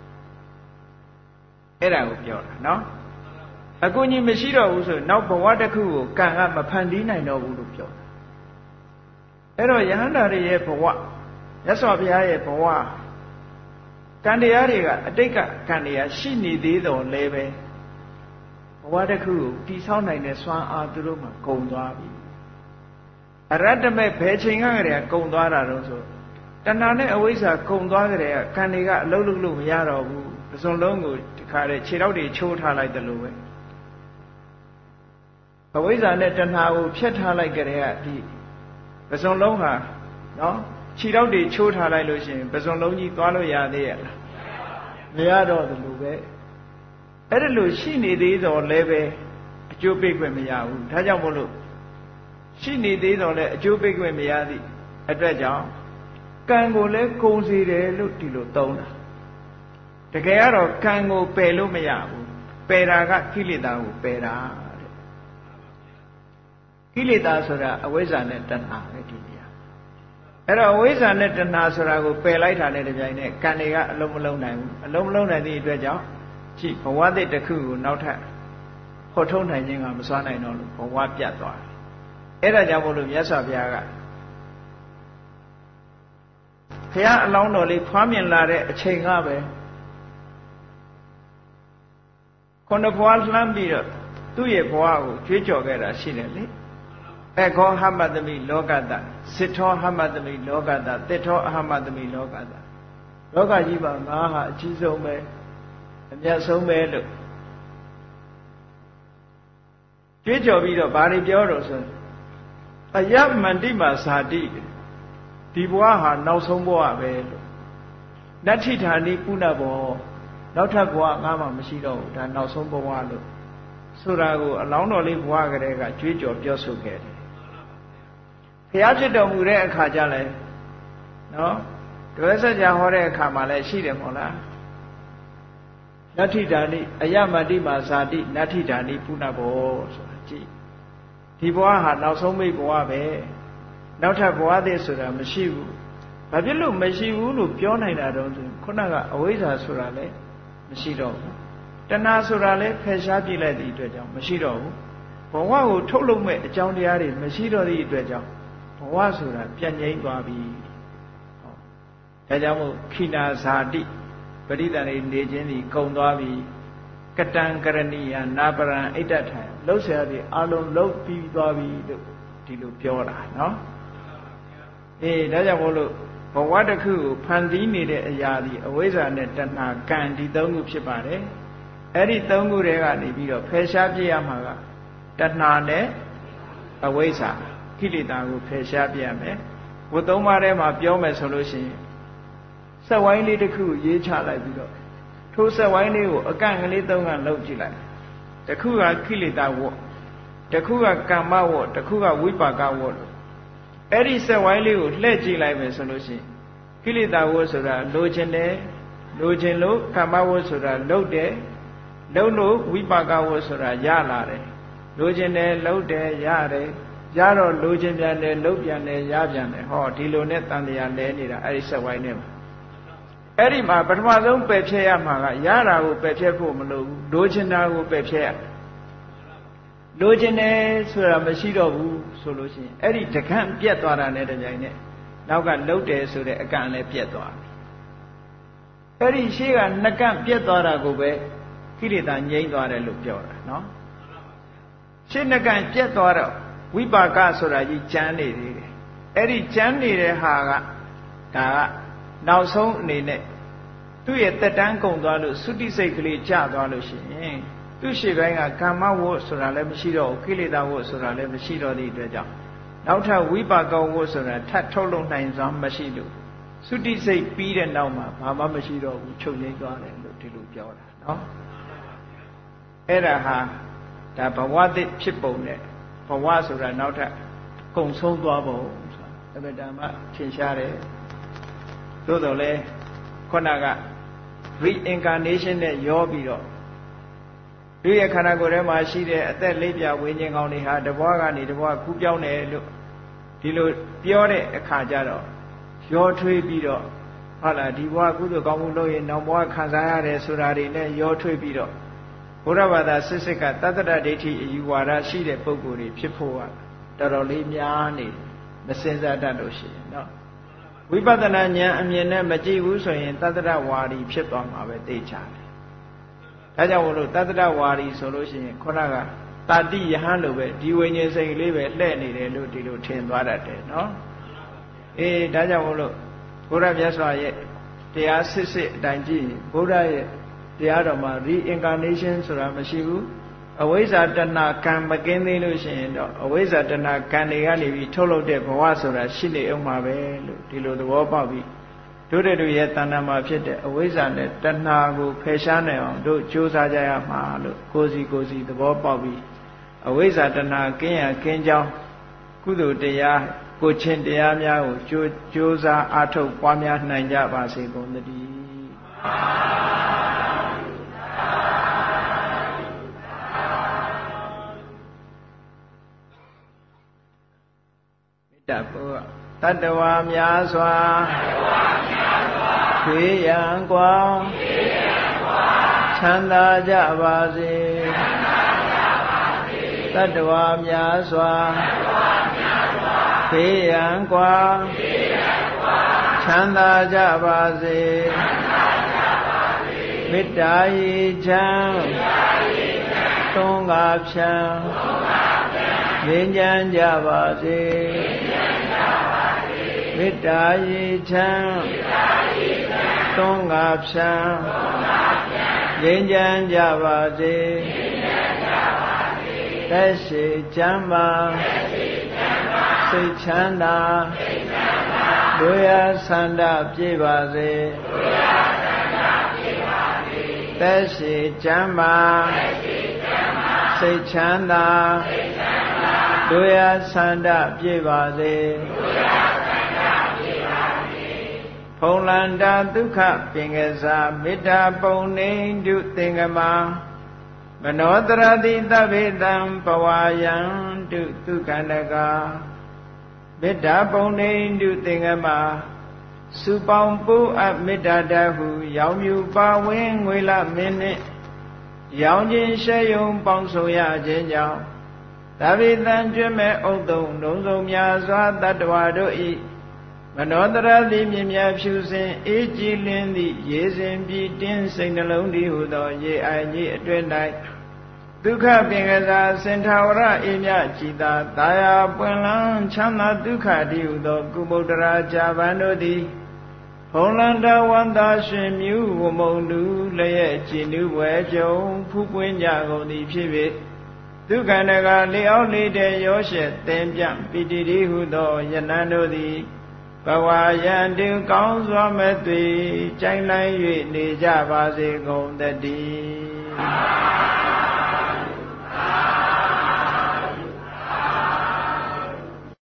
အဲ့ဒါကိုပြောတာနော်အကူအညီမရှိတော့ဘူးဆိုနောက်ဘဝတစ်ခုကိုကံကမဖန်တီးနိုင်တော့ဘူးလို့ပြောတာအဲ့တော့ယဟန္တာတွေရဲ့ဘဝမြတ်စွာဘုရားရဲ့ဘဝကံတရားတွေကအတိတ်ကကံတရားရှိနေသေးတော်လဲပဲဘဝတစ်ခုကိုတည်ဆောက်နိုင်တဲ့စွမ်းအားသူတို့မှာကုန်သွားပြီအရတ္တမဲ့ဘယ်ချိန်ကတည်းကကုန်သွားတာတော့ဆိုတဏှာနဲ့အဝိဇ္ဇာကုန်သွားကြတဲ့ကံတွေကအလုံးလုံးလို့မရတော့ဘူးအစုံလုံးကိုဒီခါတဲ့ခြေထောက်တွေချိုးထားလိုက်တယ်လို့ပဲအဝိဇ္ဇာနဲ့တဏှာကိုဖျက်ထားလိုက်ကြတဲ့ကဒီအစုံလုံးဟာနော်ခြေထောက်တွေချိုးထားလိုက်လို့ရှိရင်ပစုံလုံးကြီးသွားလို့ရသေးရဲ့လားမရတော့တယ်လို့ပဲအဲ့ဒါလို့ရှိနေသေးတော့လည်းပဲအကျိုးပေးခွင့်မရဘူးဒါကြောင့်မို့လို့ရှိနေသေးတော့လည်းအကျိုးပေးခွင့်မရသည့်အတွက်ကြောင့်ကံကိုလည်းကုန်စေတယ်လို့ဒီလိုသုံးတာတကယ်ကတော့ကံကိုပယ်လို့မရဘူးပယ်တာကကိလေသာကိုပယ်တာတဲ့ကိလေသာဆိုတာအဝိဇ္ဇာနဲ့တဏှာပဲဒီနေရာအဲ့တော့အဝိဇ္ဇာနဲ့တဏှာဆိုတာကိုပယ်လိုက်တာနဲ့တပြိုင်နက်ကံတွေကအလုံးမလုံးနိုင်ဘူးအလုံးမလုံးနိုင်သည့်အတွက်ကြောင့်ကြည့်ဘဝသစ်တစ်ခုကိုနောက်ထပ်ဖော်ထုတ်နိုင်ခြင်းကမစွမ်းနိုင်တော့လို့ဘဝပြတ်သွားတယ်အဲ့ဒါကြောင့်မို့လို့မြတ်စွာဘုရားကဘုရားအလောင်းတော်လေးဖွားမြင်လာတဲ့အချိန်ကပဲခုနဘဝလှမ်းပြီးတော့သူ့ရဲ့ဘဝကိုကြွေးကြော်ခဲ့တာရှိတယ်လေအခောဟမတမိလောကတစစ်ထောဟမတမိလောကတတစ်ထောအဟမတမိလောကတလောကကြီးမှာငါဟာအကြီးဆုံးပဲအမြတ်ဆုံးပဲလို့ကြွေးကြော်ပြီးတော့ဘာတွေပြောတော့ဆိုအယမန္တိမာဇာတိဒီဘဝဟာနောက်ဆုံးဘဝပဲလို့နတ္ထိဌာနိပုဏ္ဏဘောနောက်ထပ်ဘဝငါမှမရှိတော့ဘူးဒါနောက်ဆုံးဘဝလို့ဆိုတာကိုအလောင်းတော်လေးဘဝကလေးကကြွေးကြော်ပြောဆိုခဲ့တယ်ဘုရားဖြစ်တော်မူတဲ့အခါကျလဲနော်တပည့်ဆက်ကြာဟောတဲ့အခါမှာလည်းရှိတယ်မဟုတ်လားနတ္ထိဌာနိအယမန္တိမာဇာတိနတ္ထိဌာနိပုဏ္ဏဘောဆိုတာကြည့်ဒီဘဝဟာနောက်ဆုံးမိတ်ဘဝပဲနောက်ထပ်ဘဝသေးဆိုတာမရှိဘူးဘာဖြစ်လို့မရှိဘူးလို့ပြောနိုင်တာတော့ဆိုခုနကအဝိဇ္ဇာဆိုတာလည်းမရှိတော့ဘူးတဏှာဆိုတာလည်းဖယ်ရှားပြလိုက်သည့်အတွက်ကြောင့်မရှိတော့ဘူးဘဝကိုထုတ်လုပ်မဲ့အကြောင်းတရားတွေမရှိတော့သည့်အတွက်ကြောင့်ဘဝဆိုတာပြတ်ငြိမ်းသွားပြီဒါကြောင့်မို့ခိနာဇာတိပရိသန္တိနေခြင်းဒီကုံသွားပြီကတံကရဏီယနာပရံအိဋ္ဌထံလှုပ်ရှားပြီးအလုံးလှုပ်ပြီးသွားပြီလို့ဒီလိုပြောတာနော်ဒါကြောင့်မို့လို့ဘဝတစ်ခုကိုဖန်တီးနေတဲ့အရာဒီအဝိဇ္ဇာနဲ့တဏှာကံဒီသုံးခုဖြစ်ပါတယ်အဲ့ဒီသုံးခုတွေကနေပြီးတော့ဖယ်ရှားပြရမှာကတဏှာနဲ့အဝိဇ္ဇာကိလေသာကိုဖယ်ရှားပြရမယ်ဝတ်သုံးပါးထဲမှာပြောမယ်ဆိုလို့ရှိရင်စက်ဝိုင်းလေးတစ်ခုရေးချလိုက်ပြီးတော့ထိုးစက်ဝိုင်းလေးကိုအကန့်ကလေးသုံးကလှုပ်ကြည့်လိုက်တစ်ခုကကိလေသာဝတ်တစ်ခုကကမ္မဝတ်တစ်ခုကဝိပါကဝတ်အဲ့ဒီစက်ဝိုင်းလေးကိုလှည့်ကြည့်လိုက်မယ်ဆိုလို့ရှိရင်ကိလေသာဝတ်ဆိုတာလိုချင်တယ်လိုချင်လို့ကမ္မဝတ်ဆိုတာလှုပ်တယ်လှုပ်လို့ဝိပါကဝတ်ဆိုတာရလာတယ်လိုချင်တယ်လှုပ်တယ်ရတယ်ရတော့လိုချင်ပြန်တယ်လှုပ်ပြန်တယ်ရပြန်တယ်ဟောဒီလိုနဲ့တန်တရားလဲနေတာအဲ့ဒီစက်ဝိုင်းနဲ့မှာအဲ့ဒီမှာပထမဆုံးပယ်ဖြဲရမှာကရတာကိုပယ်ဖြဲဖို့မလိုဘူးလိုချင်တာကိုပယ်ဖြဲရလိုချင်တယ်ဆိုတာမရှိတော့ဘူးဆိုလို့ရှိရင်အဲ့ဒီတကန့်ပြတ်သွားတာနဲ့တကြိုင်နဲ့နောက်ကလှုပ်တယ်ဆိုတဲ့အကန့်လည်းပြတ်သွားပြီအဲ့ဒီရှေ့ကနှစ်ကန့်ပြတ်သွားတာကိုပဲကိလေသာငြိမ်းသွားတယ်လို့ပြောတာနော်ရှေ့နှစ်ကန့်ပြတ်သွားတော့ဝိပါကဆိုတာကြီးကျမ်းနေသေးတယ်အဲ့ဒီကျမ်းနေတဲ့ဟာကဒါကနောက်ဆုံးအနေနဲ့သူ့ရဲ့တက်တန်းကုန်သွားလို့သုတိစိတ်ကလေးကျသွားလို့ရှိရင်သူ့ရှေ့ပိုင်းကကာမဝတ်ဆိုတာလည်းမရှိတော့ဘူးကိလေသာဝတ်ဆိုတာလည်းမရှိတော့တဲ့အတွက်ကြောင့်နောက်ထပ်ဝိပါကဝတ်ဆိုတာထပ်ထုတ်လုပ်နိုင်စွမ်းမရှိလို့သုတိစိတ်ပြီးတဲ့နောက်မှာဘာမှမရှိတော့ဘူးချုပ်ငြိမ်းသွားတယ်လို့ဒီလိုပြောတာနော်အဲ့ဒါဟာဒါဘဝသစ်ဖြစ်ပုံနဲ့ဘဝဆိုတာနောက်ထပ်ကုံဆုံးသွားပုံဆိုတာအမှန်တမ်းထင်ရှားတယ်သို့တော်လဲခုနက reincarnation နဲ့ရောပြီးတော့လူရဲ့ခန္ဓာကိုယ်ထဲမှာရှိတဲ့အသက်လေးပြဝိညာဉ်ကောင်းတွေဟာတဘွားကနေတဘွားကူးပြောင်းတယ်လို့ဒီလိုပြောတဲ့အခါကျတော့ရောထွေးပြီးတော့ဟုတ်လားဒီဘွားကုသိုလ်ကောင်းမှုလုပ်ရင်နောက်ဘွားခံစားရတယ်ဆိုတာတွေနဲ့ရောထွေးပြီးတော့ဘုရားဘာသာစစ်စစ်ကတတ္တရဒိဋ္ဌိအယူဝါဒရှိတဲ့ပုဂ္ဂိုလ်တွေဖြစ်ဖို့ကတော်တော်လေးများနေမစင်စားတတ်လို့ရှိရင်နော်ဝိပဿနာဉာဏ်အမြင်နဲ့မကြည့်ဘူးဆိုရင်တတ္တရဝါဒီဖြစ်သွားမှာပဲသိချတယ်ဒါကြောင့်မို့လို့တတ္တရဝါဒီဆိုလို့ရှိရင်ခုနကတာတိယဟန်လိုပဲဒီဝိညာဉ်စိတ်လေးပဲလှဲ့နေတယ်လို့ဒီလိုထင်သွားတတ်တယ်နော်ဒါကြောင့်မို့လို့ဘုရားမြတ်စွာရဲ့တရားစစ်စစ်အတိုင်းကြည့်ရင်ဘုရားရဲ့တရားတော်မှာ reincarnation ဆိုတာမရှိဘူးအဝိဇ္ဇာတဏှာကံမကင်းသေးလို့ရှိရင်တော့အဝိဇ္ဇာတဏှာကံတွေကနေပြီးထုတ်လုပ်တဲ့ဘဝဆိုတာရှိနေအောင်ပါပဲလို့ဒီလိုသဘောပေါက်ပြီးတို့တဲ့ရဲ့တဏ္ဍာမှာဖြစ်တဲ့အဝိဇ္ဇာနဲ့တဏှာကိုဖယ်ရှားနိုင်အောင်တို့ကြိုးစားကြရမှာလို့ကိုယ်စီသဘောပေါက်ပြီးအဝိဇ္ဇာတဏှာကင်းရကင်းကြောင်းကုသိုလ်တရားကိုချင်းတရားများကိုကြိုးစားအားထုတ်ပွားများနိုင်ကြပါစေကုန်သတည်းမေတ္တာပို့တတ္တဝါများစွာခွေရန်กว่าချမ်းသာကြပါစေတတ္တဝါများစွာဘေးရန်ကွာချမ်းသာကြပါစေမေတ္တာရေချမ်းသွန်ကားဖြံငြိမ်းချမ်းကြပါစေမေတ္တာရေချမ်းသွန်ကားဖြံငြိမ်းချမ်းကြပါစေသက်ရှိချမ်းသာစိတ်ချမ်းသာတို့ရဆန္ဒပြည့်ပါစေသက်ရှိချမ်းသာစိတ်ချမ်းသာတို့ရဆန္ဒပြည့်ပါစေဖုံလန္တာဒုက္ခပင်ကစားမေတ္တာပုံနေတုသင်္ကမာမနောတရတိသဗ္ဗေတံပဝါယံတုဒုက္ခန္တကာမေတ္တာပုံနေတုသင်္ကမာစုပေါင်းပူအပ်မေတ္တာတဟုရောင်မြူပါဝင်းငွေလမင်းနှင့်ရောင်ခြင်းရှဲယုံပေါင်းဆုံရခြင်းကြောင့်သဗ္ဗေတံကျွမ်းမဲ့ဥဒ္ဒုံလုံးစုံများစွာတတ္တဝါတို့ဤမနောတရတိမြင်မြဖြူစင်အေးကြည်လင်းသည့်ရေစဉ်ပြီးတင်းစိတ်နှလုံးတည်းဟုသောရေအိုင်ကြီးအတွင်၌ဒုက္ခပင်ကစားစင်ထာဝရအေးမြကြည်သာတာယာပွင့်လန်းချမ်းသာဒုက္ခတည်းဟုသောကုဗုဒ္ဓရာဇာဗန်တို့သည်ဖုံလန္တဝန္တာရှင်မြူဝမုံလူလျက်ကြည်နူးဝဲကြုံဖူးပွင့်ကြကုန်သည်ဖြစ်၍ဒုက္ခန္တကလေအောက်လေးတဲ့ရောရှက်သင်ပြပိတိတိဟုသောယနံတို့သည်ဘဝယံတုကောင်းစွာမဲ့သွေကြိုင်လိုက်၍နေကြပါစေကုန်တည်း